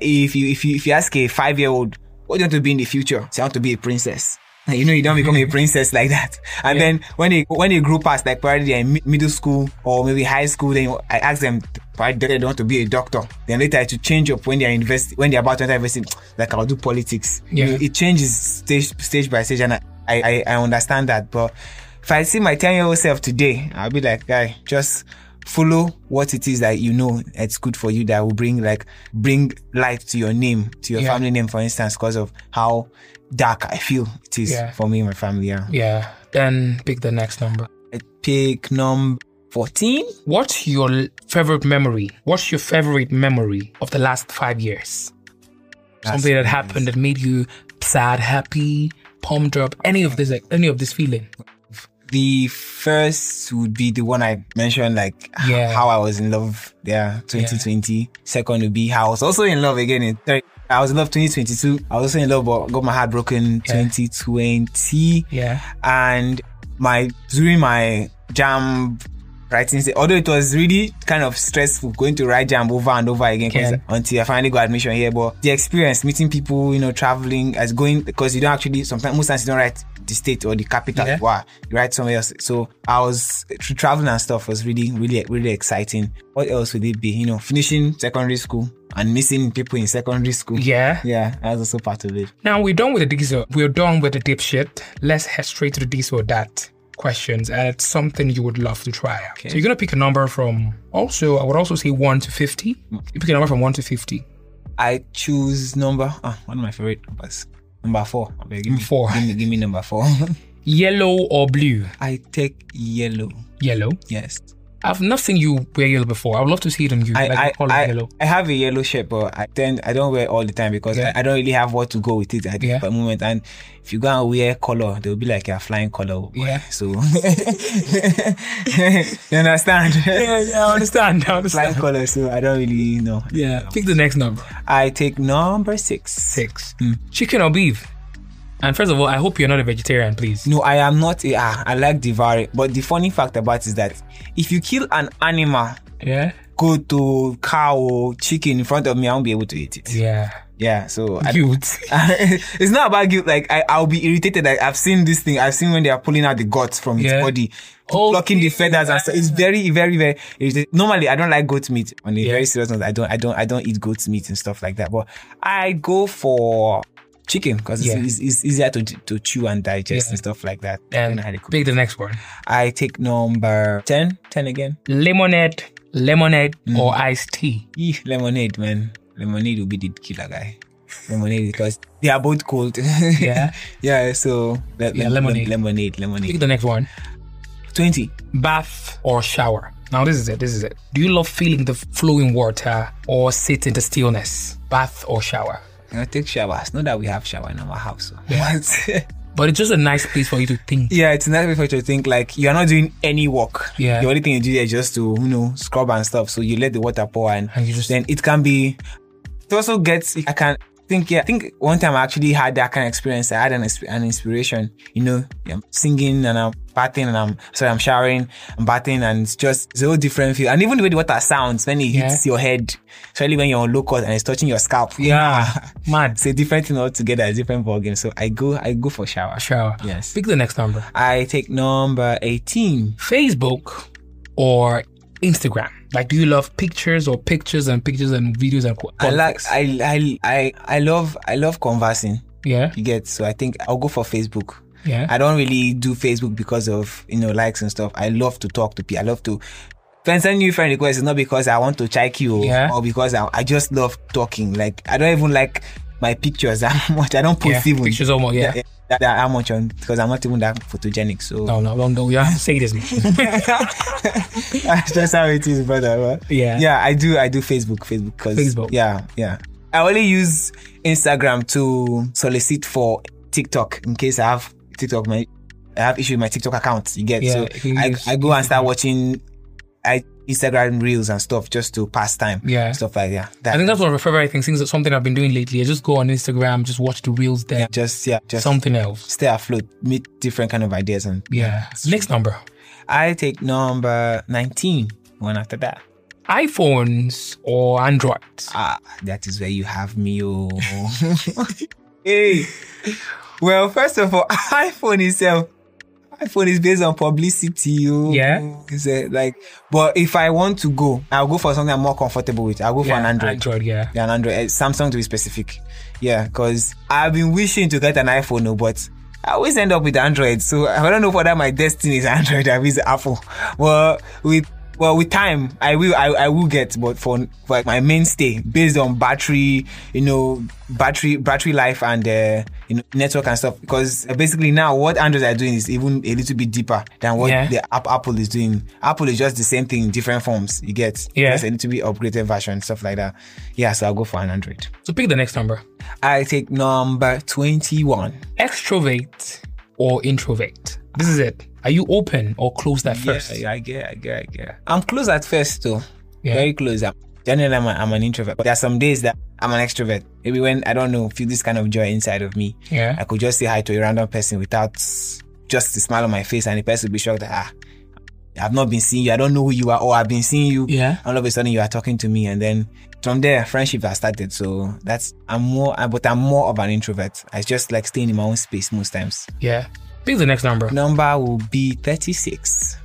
5-year-old, what do you want to be in the future? So I want to be a princess. You don't become a princess like that. And then when they grow past, like probably they're in middle school or maybe high school, then I ask them, probably they want to be a doctor. Then later to change up when they're university, when they're about to enter university, like I'll do politics. Yeah. It changes stage by stage, and I understand that. But if I see my 10-year-old self today, I'll be like, guy, just follow what it is that it's good for you, that will bring light to your name, to your family name, for instance, because of how dark I feel it is for me and my family. Yeah. Then pick the next number. I pick number 14. What's your favorite memory? What's your favorite memory of the last 5 years? Something that happened that made you sad, happy, pumped up, any of this feeling? The first would be the one I mentioned, how I was in love 2020. Yeah. Second would be how I was also in love again I was in love 2022. I was also in love, but got my heart broken 2020. Yeah. And during my JAMB writing, although it was really kind of stressful going to write JAMB over and over again until I finally got admission here. But the experience, meeting people, traveling, because you don't actually, most times you don't write the state or the capital. Wow, you write somewhere else. So I was traveling and stuff was really, really, really exciting. What else would it be? Finishing secondary school and missing people in secondary school. Yeah, that was also part of it. Now we're done with the this. We're done with the deep shit. Let's head straight to the this or that questions, and it's something you would love to try. Okay. So you're gonna pick a number from. Also, I would also say 1 to 50. You pick a number from 1 to 50. I choose one of my favorite numbers. Number 4. Give me 4. Give me number 4. Yellow or blue? I take yellow. Yellow. Yes. I've not seen you wear yellow before. I would love to see it on you. Yellow. I have a yellow shirt, but I don't wear it all the time because I don't really have what to go with it at the moment. And if you go and wear color, they'll be like a flying color. Yeah. So you understand? Yeah, I understand. Flying color, so I don't really know. Yeah. Pick the next number. I take number 6. 6. Chicken or beef? And first of all, I hope you're not a vegetarian, please. No, I am not. I like devouring. But the funny fact about it is that if you kill an animal, goat or cow or chicken in front of me, I won't be able to eat it. Yeah, so guilt. It's not about guilt. Like I'll be irritated. Like I've seen this thing. I've seen when they are pulling out the guts from its body, plucking the feathers and stuff. It's very, very, very irritating. Normally, I don't like goat meat. On a very serious note, I don't eat goat meat and stuff like that. But I go for chicken because it's easier to chew and digest and stuff like that. And pick the next one. I take number 10. 10 again. Lemonade or iced tea? Lemonade, man. Lemonade will be the killer guy. Lemonade because they are both cold. Yeah. So lemonade. Pick the next one. 20. Bath or shower? Now this is it. Do you love feeling the flowing water or sit in the stillness? Bath or shower? I take showers. Not that we have shower in our house. But it's just a nice place for you to think. Yeah, it's a nice place for you to think. Like you're not doing any work. Yeah. The only thing you do is just to scrub and stuff. So you let the water pour and you just then it can be. It also gets. I think one time I actually had that kind of experience. I had an inspiration. I'm singing and I'm bathing and I'm showering, I'm bathing, and it's a whole different feel. And even the way the water sounds when it hits your head, especially when you're on low cut and it's touching your scalp. Yeah, mad. It's a different thing altogether. It's a different ballgame. So I go for shower. Yes. Pick the next number. I take number 18. Facebook or Instagram? Like, do you love pictures and videos and I love conversing. Yeah. You get, so I think I'll go for Facebook. Yeah. I don't really do Facebook because of, likes and stuff. I love to talk to people. I love to send you friend requests. It's not because I want to check you or because I just love talking. Like, I don't even like my pictures that much. I don't post even pictures almost. Yeah. That much on because I'm not even that photogenic. So no. Yeah, say this. That's just how it is, brother. Yeah. I do Facebook because Facebook. Yeah. I only use Instagram to solicit for TikTok in case I have TikTok. I have issue with my TikTok account. You get so I go and start watching Instagram reels and stuff just to pass time. Yeah. Stuff like that. I think that's one of my favorite things. That's something I've been doing lately. I just go on Instagram, just watch the reels there. Just something else. Stay afloat, meet different kind of ideas and Next number. I take number 19. One after that. iPhones or Androids? That is where you have me. Hey. Well, first of all, iPhone is based on publicity. Yeah. But if I want to go, I'll go for something I'm more comfortable with. I'll go for an Android. An Android. Samsung to be specific. Yeah, because I've been wishing to get an iPhone, but I always end up with Android. So I don't know whether my destiny is Android or is Apple. Well, with time, I will get, but for like my mainstay, based on battery, battery life and network and stuff. Because basically now what Android are doing is even a little bit deeper than what the Apple is doing. Apple is just the same thing in different forms. You get, just a little bit upgraded version, stuff like that. Yeah, so I'll go for an Android. So pick the next number. I take number 21. Extrovert or introvert? This is it. Are you open or closed at first? Yeah, I get. I'm close at first too. Yeah. Very close. Generally, I'm an introvert. But there are some days that I'm an extrovert. Maybe when, I don't know, feel this kind of joy inside of me. Yeah. I could just say hi to a random person without just a smile on my face, and the person will be shocked that, I've not been seeing you. I don't know who you are, or I've been seeing you. Yeah. All of a sudden you are talking to me, and then from there, friendship has started. So I'm more of an introvert. I just like staying in my own space most times. Yeah. Pick the next number. Number will be 36.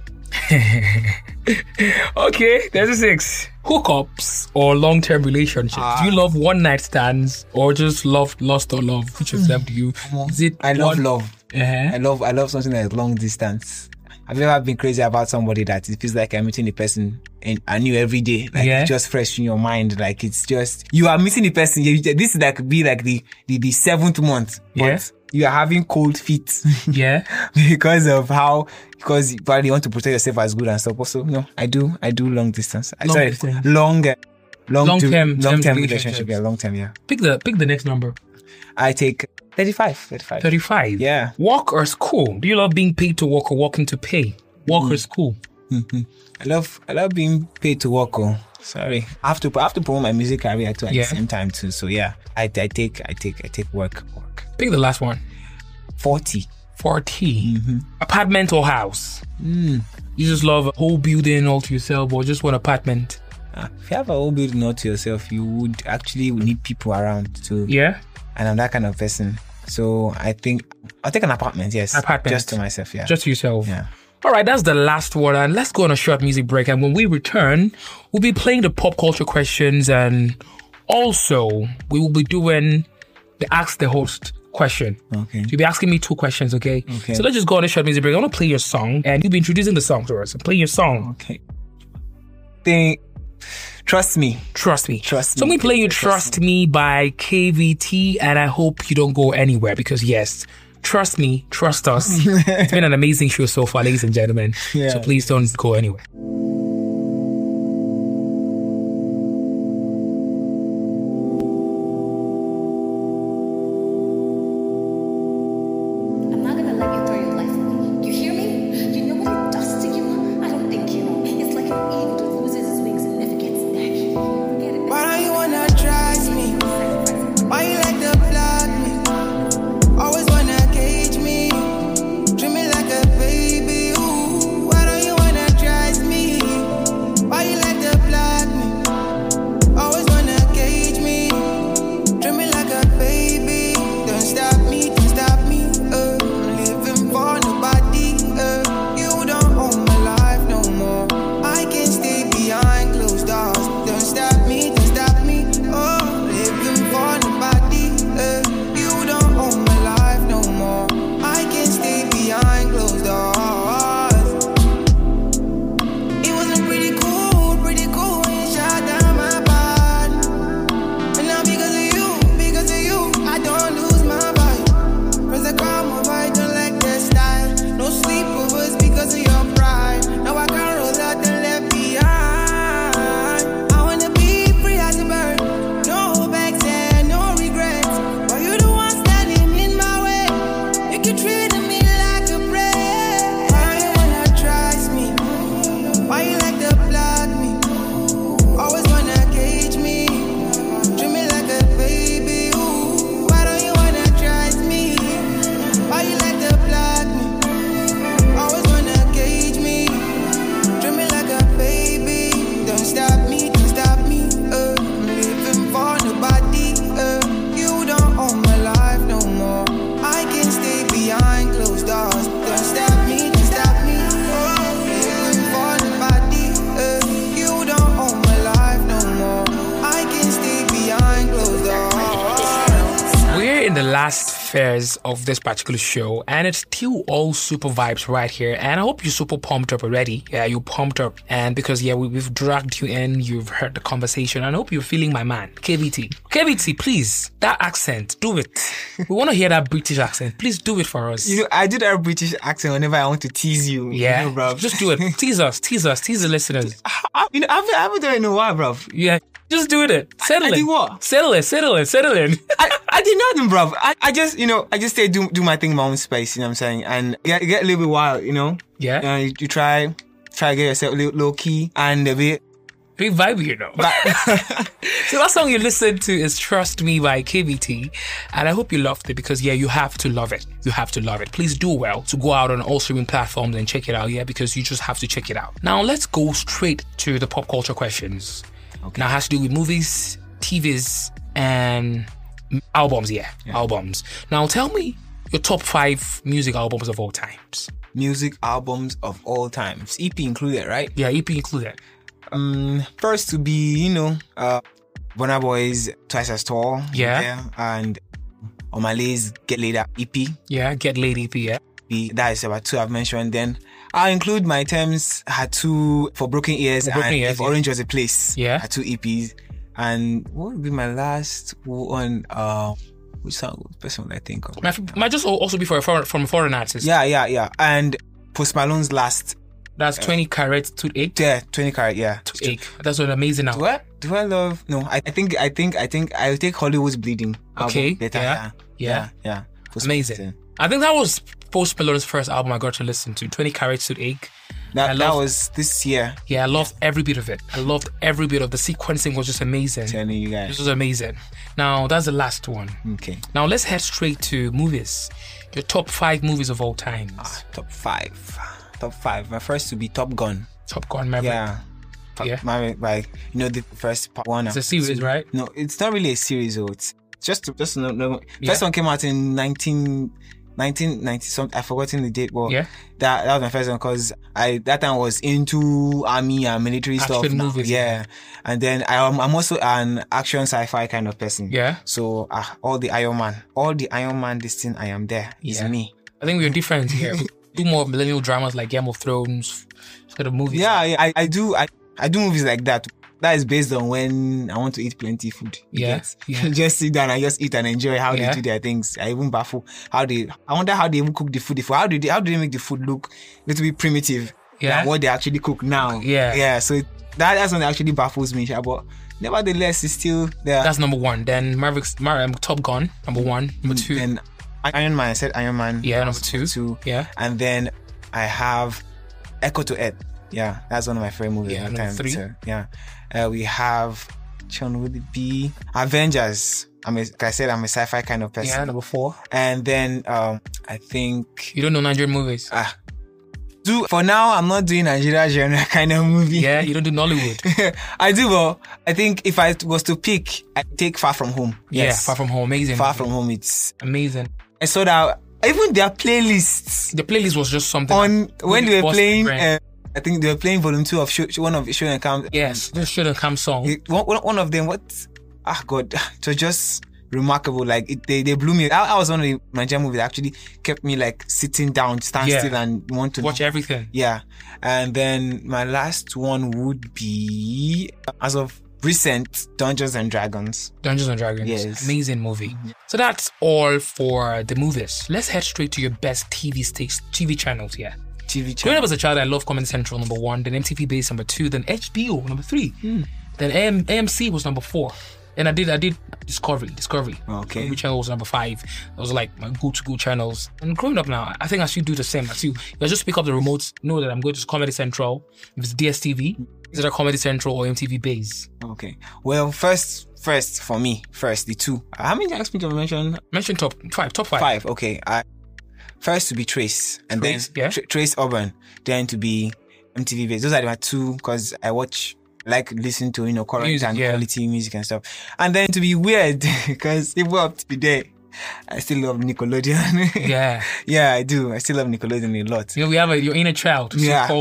Okay, 36. Hookups or long-term relationships? Do you love one-night stands or just lust or love? Which of them do you? I love love. I love something that is long distance. I've never been crazy about somebody that it feels like I'm meeting the person and I knew every day, like it's just fresh in your mind. Like it's just, you are meeting the person. This is like the 7th month. But you are having cold feet. Yeah. because you probably want to protect yourself as good and stuff. Also, no, I do long distance. Distance. Long-term relationships. relationship. Yeah, long-term, yeah. Pick the next number. I take 35. 35. Yeah. Work or school? Do you love being paid to work or working to pay? Work or school? I love being paid to work. Oh, sorry. I have to promote my music career too at the same time too. So yeah, I take work. Pick the last one. 40. Apartment or house? You just love a whole building all to yourself or just one apartment? If you have a whole building all to yourself, you would actually need people around too. Yeah. And I'm that kind of person. So I think I'll take an apartment, yes. Just to myself, yeah. Just to yourself. Yeah. All right, that's the last one. And let's go on a short music break. And when we return, we'll be playing the pop culture questions. And also, we will be doing the Ask the Host question. Okay. So you'll be asking me 2 questions, okay? So let's just go on a short music break. I want to play your song. And you'll be introducing the song to us. So play your song. Okay. Trust me. So I'm going to play you Trust Me by KVT, and I hope you don't go anywhere because yes, trust me, trust us. It's been an amazing show so far, ladies and gentlemen. Yeah. So please don't go anywhere. I'm not gonna let you throw your life away. You hear me? You know what it does to you? I don't think you know. It's like an eagle that loses his wings and never gets back. Forget it. Why don't you wanna trust me? Why you like to plug me? Always wanna cage me. Treat me like a baby. Ooh. Why don't you wanna trust me? Why you like to plug me? Always wanna cage me. Treat me like a baby. Don't stop me. I'm living for nobody. You don't own my life no more. I can stay behind closed doors. Don't stop me. Oh, living for nobody. You don't own my life no more. I can stay behind closed doors. It wasn't pretty cool when you shot down my body. And now because of you, I don't lose my vibe. Friends that call my vibe, don't like that style. No sleepovers because of your pride. Now I can't roll out and left behind. I wanna be free as a bird. No backs and no regrets. But you the one standing in my way. You keep treating me like a prey. Why you wanna trust me? Why you like to plug me? Always wanna cage me. Treat me like a baby. Ooh. Why don't you wanna trust me? Why you like to plug me? Always wanna cage me. Treat me like a baby. Don't stop me. I'm living for nobody. You don't own my life no more. I can stay behind closed doors. Don't stop me. Oh, living for nobody. You don't own my life no more. I can stay behind closed doors. We're in the last phase of this particular show, and it's still all super vibes right here. And I hope you're super pumped up already. Yeah, you pumped up. And because, yeah, we've dragged you in, you've heard the conversation. And I hope you're feeling my man, KVT. KVT, please, that accent, do it. We want to hear that British accent. Please do it for us. You know, I do that British accent whenever I want to tease you. Yeah, you know, bro. Just do it. Tease us, tease the listeners. I haven't done it in a while, bro. Yeah, just do it. Settle I it. did what? Settle it. I did nothing, bro. I just stay do my thing in my own space, you know what I'm saying? And get a little bit wild, you know? Yeah. You try to get yourself a little low key and a bit. Big vibe, you know. So that song you listened to is Trust Me by KVT. And I hope you loved it because, yeah, you have to love it. Please do well to go out on all streaming platforms and check it out, yeah, because you just have to check it out. Now, let's go straight to the pop culture questions. Okay. Now, it has to do with movies, TVs, and albums, albums. Now, tell me your top 5 music albums of all times. Music albums of all times. EP included, right? Yeah, EP included. First to be, Burna Boy's Twice as Tall. Yeah. And Omalay's Get Laid EP. Yeah, Get Laid EP, yeah. That is about 2 I've mentioned. Then I'll include my terms had 2 for Broken Ears and If Orange Was a Place. Yeah. Had 2 EPs. And what would be my last one? Which person would I think of? Might just also be from a foreign artist. Yeah. And Post Malone's last. That's 20 Carat Toothache. Yeah, 20 Carat. Yeah. Toothache. That's an amazing album. Do I love? No, I think I'll take Hollywood's Bleeding. Okay. Better. Yeah. Amazing. I think that was Post Malone's first album I got to listen to. 20 Carat Toothache. That was this year. Yeah, I loved every bit of it. The sequencing was just amazing. Telling you guys. This was amazing. Now, that's the last one. Okay. Now, let's head straight to movies. Your top 5 movies of all time. Top 5. My first would be Top Gun. Top Gun, Maverick. Yeah. Maverick, like, the first part one. It's a series, right? No, it's not really a series, though. It's just no. First one came out in 1990 something. I've forgotten the date, but that was my first one because that time was into army and military stuff. Movies, yeah. And then I'm also an action sci-fi kind of person. Yeah. So all the Iron Man, this thing I am there is me. I think we're different here. We do more millennial dramas like Game of Thrones, sort of movies. Yeah, I do movies like that. That is based on when I want to eat plenty food. Yeah. Just sit down and just eat and enjoy how they do their things. I even baffle I wonder how they even cook the food. How do they make the food look a little bit primitive than what they actually cook now? Yeah. So that's when it actually baffles me. But nevertheless, it's still there. That's number 1. Then Top Gun, number 1. Number 2. Then Iron Man. I said Iron Man. Yeah, number 2. Yeah. And then I have Echo to Earth. Yeah, that's one of my favorite movies. Yeah, number 3. So, we have, would it be Avengers? Like I said, I'm a sci-fi kind of person. Yeah, number 4. And then I think you don't know Nigerian movies. For now, I'm not doing Nigeria genre kind of movie. Yeah, you don't do Nollywood. I do, but I think if I was to pick, I'd take Far From Home. Yes. Yeah, Far From Home, amazing. Far From Home, it's amazing. I saw that even their playlists. The playlist was just something when they were playing. I think they were playing volume 2 of one of Show and Cam. Yes, the Show and Cam song. One of them, God, it was just remarkable. Like they blew me. I was one of the Nigerian movies that actually kept me like sitting down, stand still, and want to watch everything. Yeah, and then my last one would be, as of recent, Dungeons and Dragons. Yes, amazing movie. So that's all for the movies. Let's head straight to your best TV channels here. Growing up as a child, I loved Comedy Central, number 1, then MTV Base, number 2, then HBO, number 3, then AMC was number 4, and I did Discovery. Okay. Which channel was number 5? Those like my go-to channels. And growing up now, I think I should do the same as you. I just pick up the remotes, know that I'm going to Comedy Central. If it's DSTV, is it a Comedy Central or MTV Base? Okay. Well, first for me, the 2. How many asked me to mention? Mention top 5. 5. Okay. First to be Trace, and Trace, then Trace Urban, then to be MTV Base. Those are my 2 because I listen to current music, and quality music and stuff. And then to be weird because even up to today, I still love Nickelodeon. Yeah, I do. I still love Nickelodeon a lot. We have your inner child.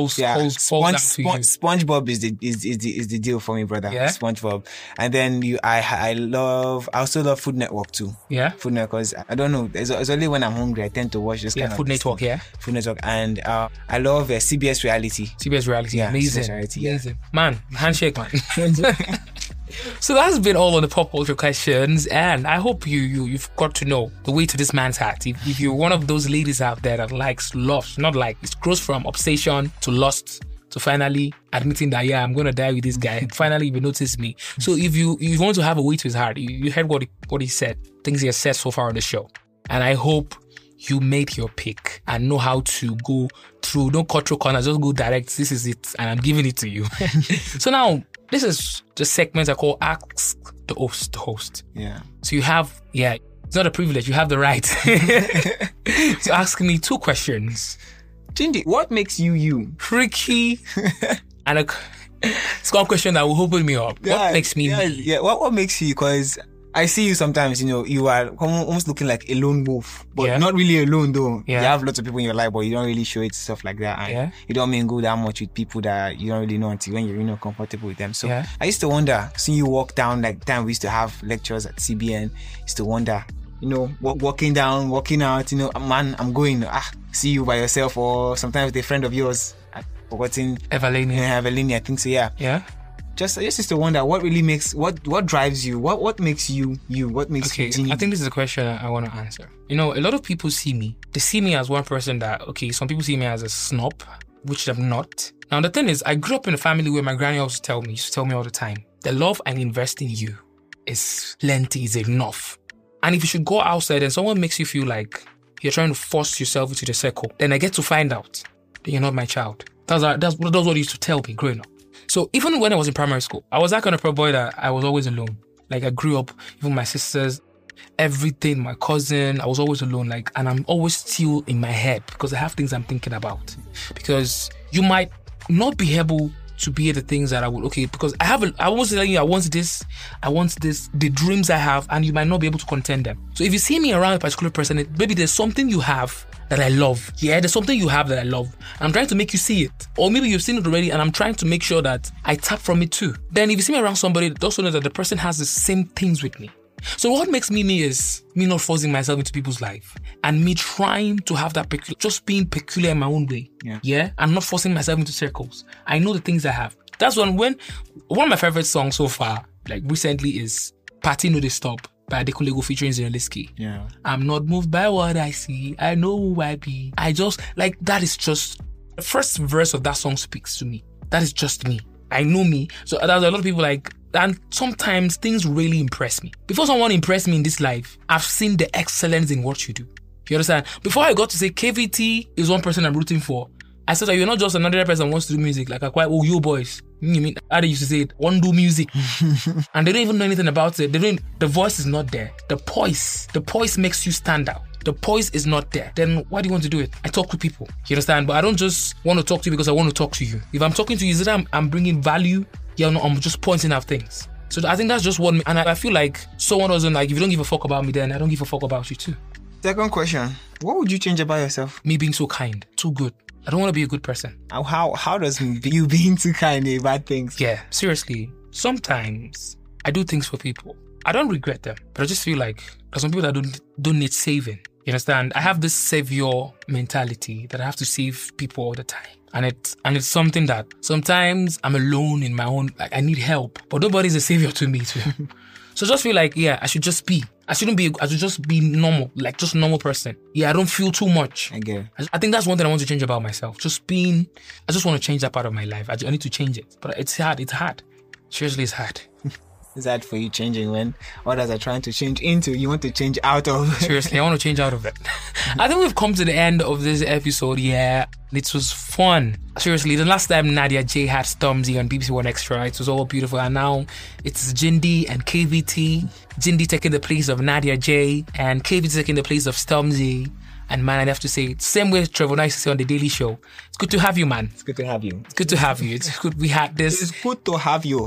SpongeBob is the deal for me, brother. Yeah? SpongeBob. And then I also love Food Network too. Yeah. Food Network, because I don't know. It's only when I'm hungry I tend to watch this kind of Food Network. Food Network, and I love CBS Reality. Yeah, amazing. CBS Reality, amazing. Man, handshake, man. So that's been all on the pop culture questions, and I hope you've got to know the way to this man's heart. If you're one of those ladies out there that loves, it grows from obsession to lust to finally admitting that I'm gonna die with this guy. Finally, you notice me. So if you want to have a way to his heart, you heard what he said, things he has said so far on the show, and I hope you made your pick and know how to go through. Don't cut through corners, just go direct. This is it, and I'm giving it to you. So now, this is the segment I call Ask the Host. Yeah. So you have, it's not a privilege, you have the right to ask me 2 questions. Chindi, what makes you? Tricky and it's one question that will open me up. What makes me me? Yeah, what makes you? Because I see you sometimes, you are almost looking like a lone wolf, but not really alone though. Yeah. You have lots of people in your life, but you don't really show it, stuff like that. And you don't mingle that much with people that you don't really know until when you're comfortable with them. So I used to wonder, seeing you walk down, like the time we used to have lectures at CBN, used to wonder, walking down, walking out, man, I'm going, see you by yourself, or sometimes with a friend of yours. I've forgotten. Evelini, I think so, yeah. Yeah. just used to wonder what really makes what drives you, what makes you, what makes you. I think this is a question I want to answer. A lot of people see me. They see me as one person that, some people see me as a snob, which I'm not. Now the thing is, I grew up in a family where my granny used to tell me all the time, the love I invest in you is plenty, is enough. And if you should go outside and someone makes you feel like you're trying to force yourself into the circle, then I get to find out that you're not my child. That's what he used to tell me growing up. So even when I was in primary school, I was that kind of boy that I was always alone. Like I grew up, even my sisters, everything, my cousin, I was always alone. And I'm always still in my head because I have things I'm thinking about. Because you might not be able to be the things that I would, because I was telling you, I want this, the dreams I have, and you might not be able to contend them. So if you see me around a particular person, maybe there's something you have that I love. Yeah, there's something you have that I love. I'm trying to make you see it. Or maybe you've seen it already and I'm trying to make sure that I tap from it too. Then if you see me around somebody, also know that the person has the same things with me. So what makes me is me not forcing myself into people's life and me trying to have that just being peculiar in my own way. Yeah. And not forcing myself into circles. I know the things I have. That's when one of my favorite songs so far, recently, is Party No Dey Stop by Adekunle featuring Zerlinski. Yeah. I'm not moved by what I see. I know who I be. I just, that is just, the first verse of that song speaks to me. That is just me. I know me. So there's a lot of people and sometimes things really impress me. Before someone impressed me in this life, I've seen the excellence in what you do. You understand? Before I got to say KVT is one person I'm rooting for, I said that you're not just another person who wants to do music. You boys. You mean, how they used to say it, one do music. And they don't even know anything about it. The voice is not there. The poise makes you stand out. The poise is not there. Then why do you want to do it? I talk to people. You understand? But I don't just want to talk to you because I want to talk to you. If I'm talking to you, is it I'm bringing value? Yeah, no, I'm just pointing out things. So I think that's just what, and I feel like someone doesn't if you don't give a fuck about me, then I don't give a fuck about you too. Second question, what would you change about yourself? Me being so kind, too good. I don't want to be a good person. How does you being too kind a bad things? Yeah, seriously. Sometimes I do things for people. I don't regret them, but I just feel like there's some people that don't need saving. You understand? I have this savior mentality that I have to save people all the time. And it's something that sometimes I'm alone in my own, I need help, but nobody's a savior to me too. So I just feel like, I should just be normal, just a normal person. Yeah, I don't feel too much. I get it. I think that's one thing I want to change about myself. I just want to change that part of my life. I need to change it, but it's hard. Seriously, it's hard. Is that for you changing when others are trying to change into, you want to change out of? Seriously, I want to change out of it. I think we've come to the end of this episode. Yeah, it was fun. Seriously, the last time Nadia J had Stormzy on BBC One Extra, it was all beautiful. And now it's Jindy and KVT. Jindy taking the place of Nadia J and KVT taking the place of Stormzy. And man, I'd have to say, same way Trevor Nice to say on The Daily Show. It's good to have you, man. It's good to have you. It's good to have you. It's good we had this. It's good to have you.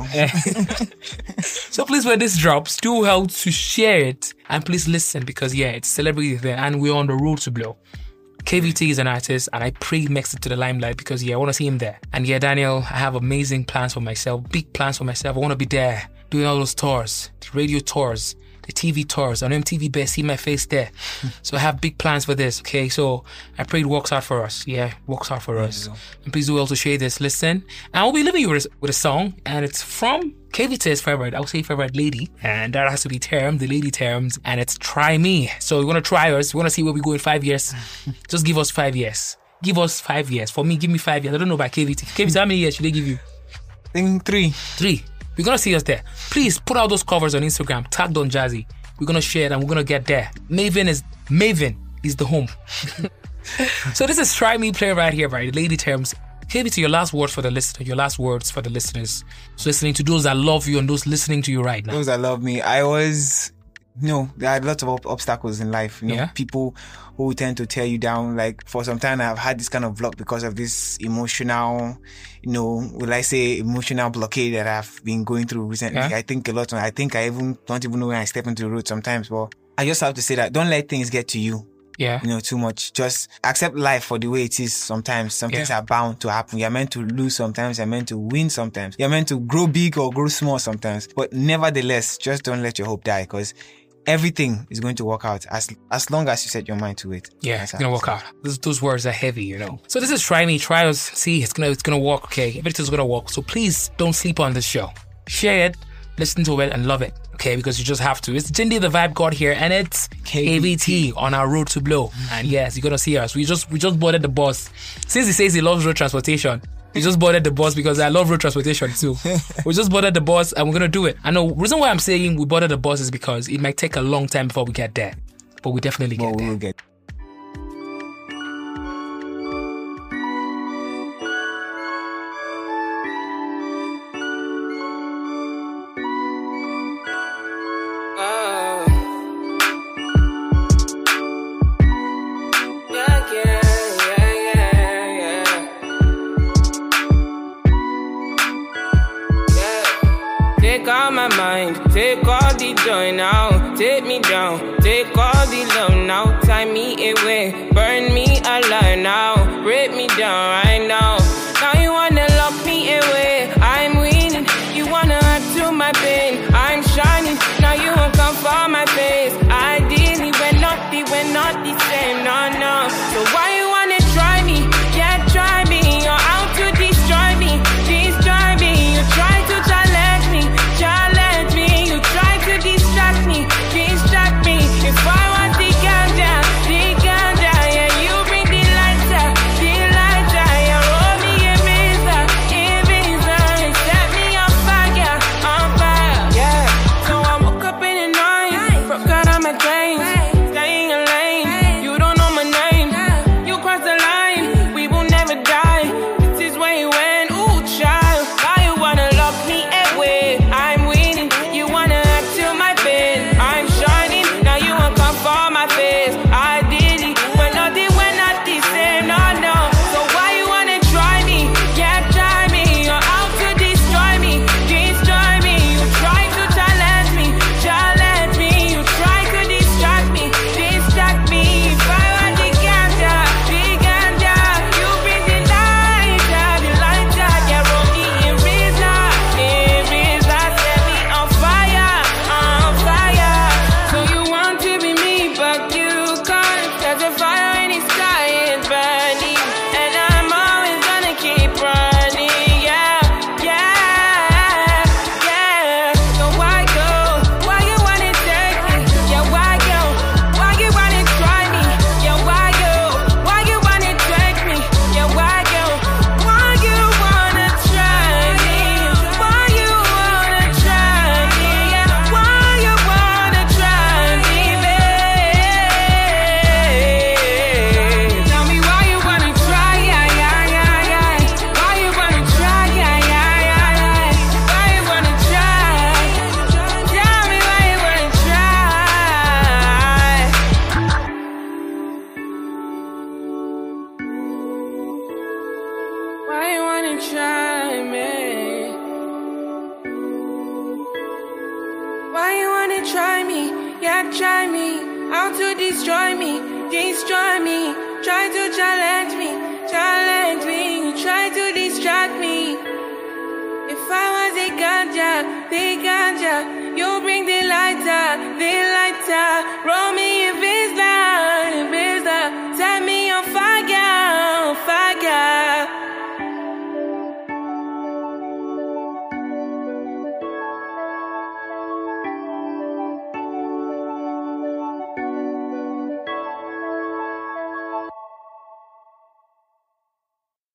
So please, when this drops, do help to share it. And please listen because, it's celebrity there and we're on the road to blow. KVT is an artist and I pray he makes it to the limelight because, I want to see him there. And Daniel, I have amazing plans for myself, big plans for myself. I want to be there doing all those tours, the radio tours, the TV tours on MTV Best, see my face there. So I have big plans for this, okay? So I pray it works out for us. Yeah, it works out for us. And please do also share this, listen. And I'll be leaving you with a song, and it's from KVT's favorite, I'll say favorite lady, and that has to be termed, the lady terms, and it's Try Me. So you want to try us, you want to see where we go in 5 years? Just give us 5 years. Give us 5 years. For me, give me 5 years. I don't know about KVT. KVT, how many years should they give you? I think 3. 3. We're going to see us there. Please put out those covers on Instagram. Tag Don Jazzy. We're going to share it and we're going to get there. Maven is the home. So this is Try Me Play right here, right? Lady terms. KVT, your last words for the listener. Your last words for the listeners. So listening to those that love you and those listening to you right now. Those that love me. There are lots of obstacles in life. People who tend to tear you down. For some time, I've had this kind of block because of this emotional, emotional blockade that I've been going through recently. Yeah. I think a lot. I think I don't even know when I step into the road sometimes. But I just have to say that don't let things get to you. Yeah. Too much. Just accept life for the way it is sometimes. Some things are bound to happen. You're meant to lose sometimes. You're meant to win sometimes. You're meant to grow big or grow small sometimes. But nevertheless, just don't let your hope die because everything is going to work out as long as you set your mind to it. Yeah, it's going to work out. Those words are heavy, So this is Try Me, try us. See, it's going to work, okay? Everything's going to work. So please don't sleep on this show. share it, listen to it, and love it. Okay, because you just have to. It's Jindy the Vibe God here, and it's KVT on our road to Blow. And yes, you're gonna see us. We just boarded the bus. Since he says he loves road transportation, we just boarded the bus because I love road transportation too. We just boarded the bus and we're gonna do it. I know the reason why I'm saying we boarded the bus is because it might take a long time before we get there, but we definitely get there. We'll get. Take all my mind, take all the joy now. Take me down, take all the love now. Tie me away, burn me alive now. Break me down right now. Now you wanna lock me away. I'm winning, you wanna add to my pain. I'm shining, now you won't come for my face. Ideally, we're not the same, no. So why you wanna try me? Yeah, try me. You're out to destroy me. You try to challenge me. You try to distract me. If I was the ganja, yeah, you bring the lighter, yeah, roll me a visa, set me on fire, yeah. So I woke up in the night, broke out of my dreams, staying alive. You don't know my name, you crossed the line, we will never die. This is where you went, ooh child. Why you wanna lock me away? I'm winning, you wanna act to my bed. I'm shining, now you won't come for my face. I did it, we're not the same, no. So why you wanna try me? Yeah, try me. You're out to destroy me. You try to challenge me. You try to distract me. If I was the ganja, you bring the lighter, yeah, roll me in razor, set me on fire. So you want to be me, but you can't. There's a fire in the sky, it's burning, and I'm always gonna keep running, yeah. So why go? Why you wanna take me? Yeah, why go? Why you wanna try me? Yeah, why go? Why you wanna take me? Yeah, why go? Why you wanna try me? Why you wanna try me? Yeah, why you wanna try me, babe? Tell me why you wanna try, yeah. Why you wanna try, yeah. Why you wanna try? Tell me why you wanna try. Why you wanna try me? Why you wanna try me? Yeah, try me. How to destroy me. Try to challenge me. You try to distract me. If I was the ganja, you bring the lighter, roll me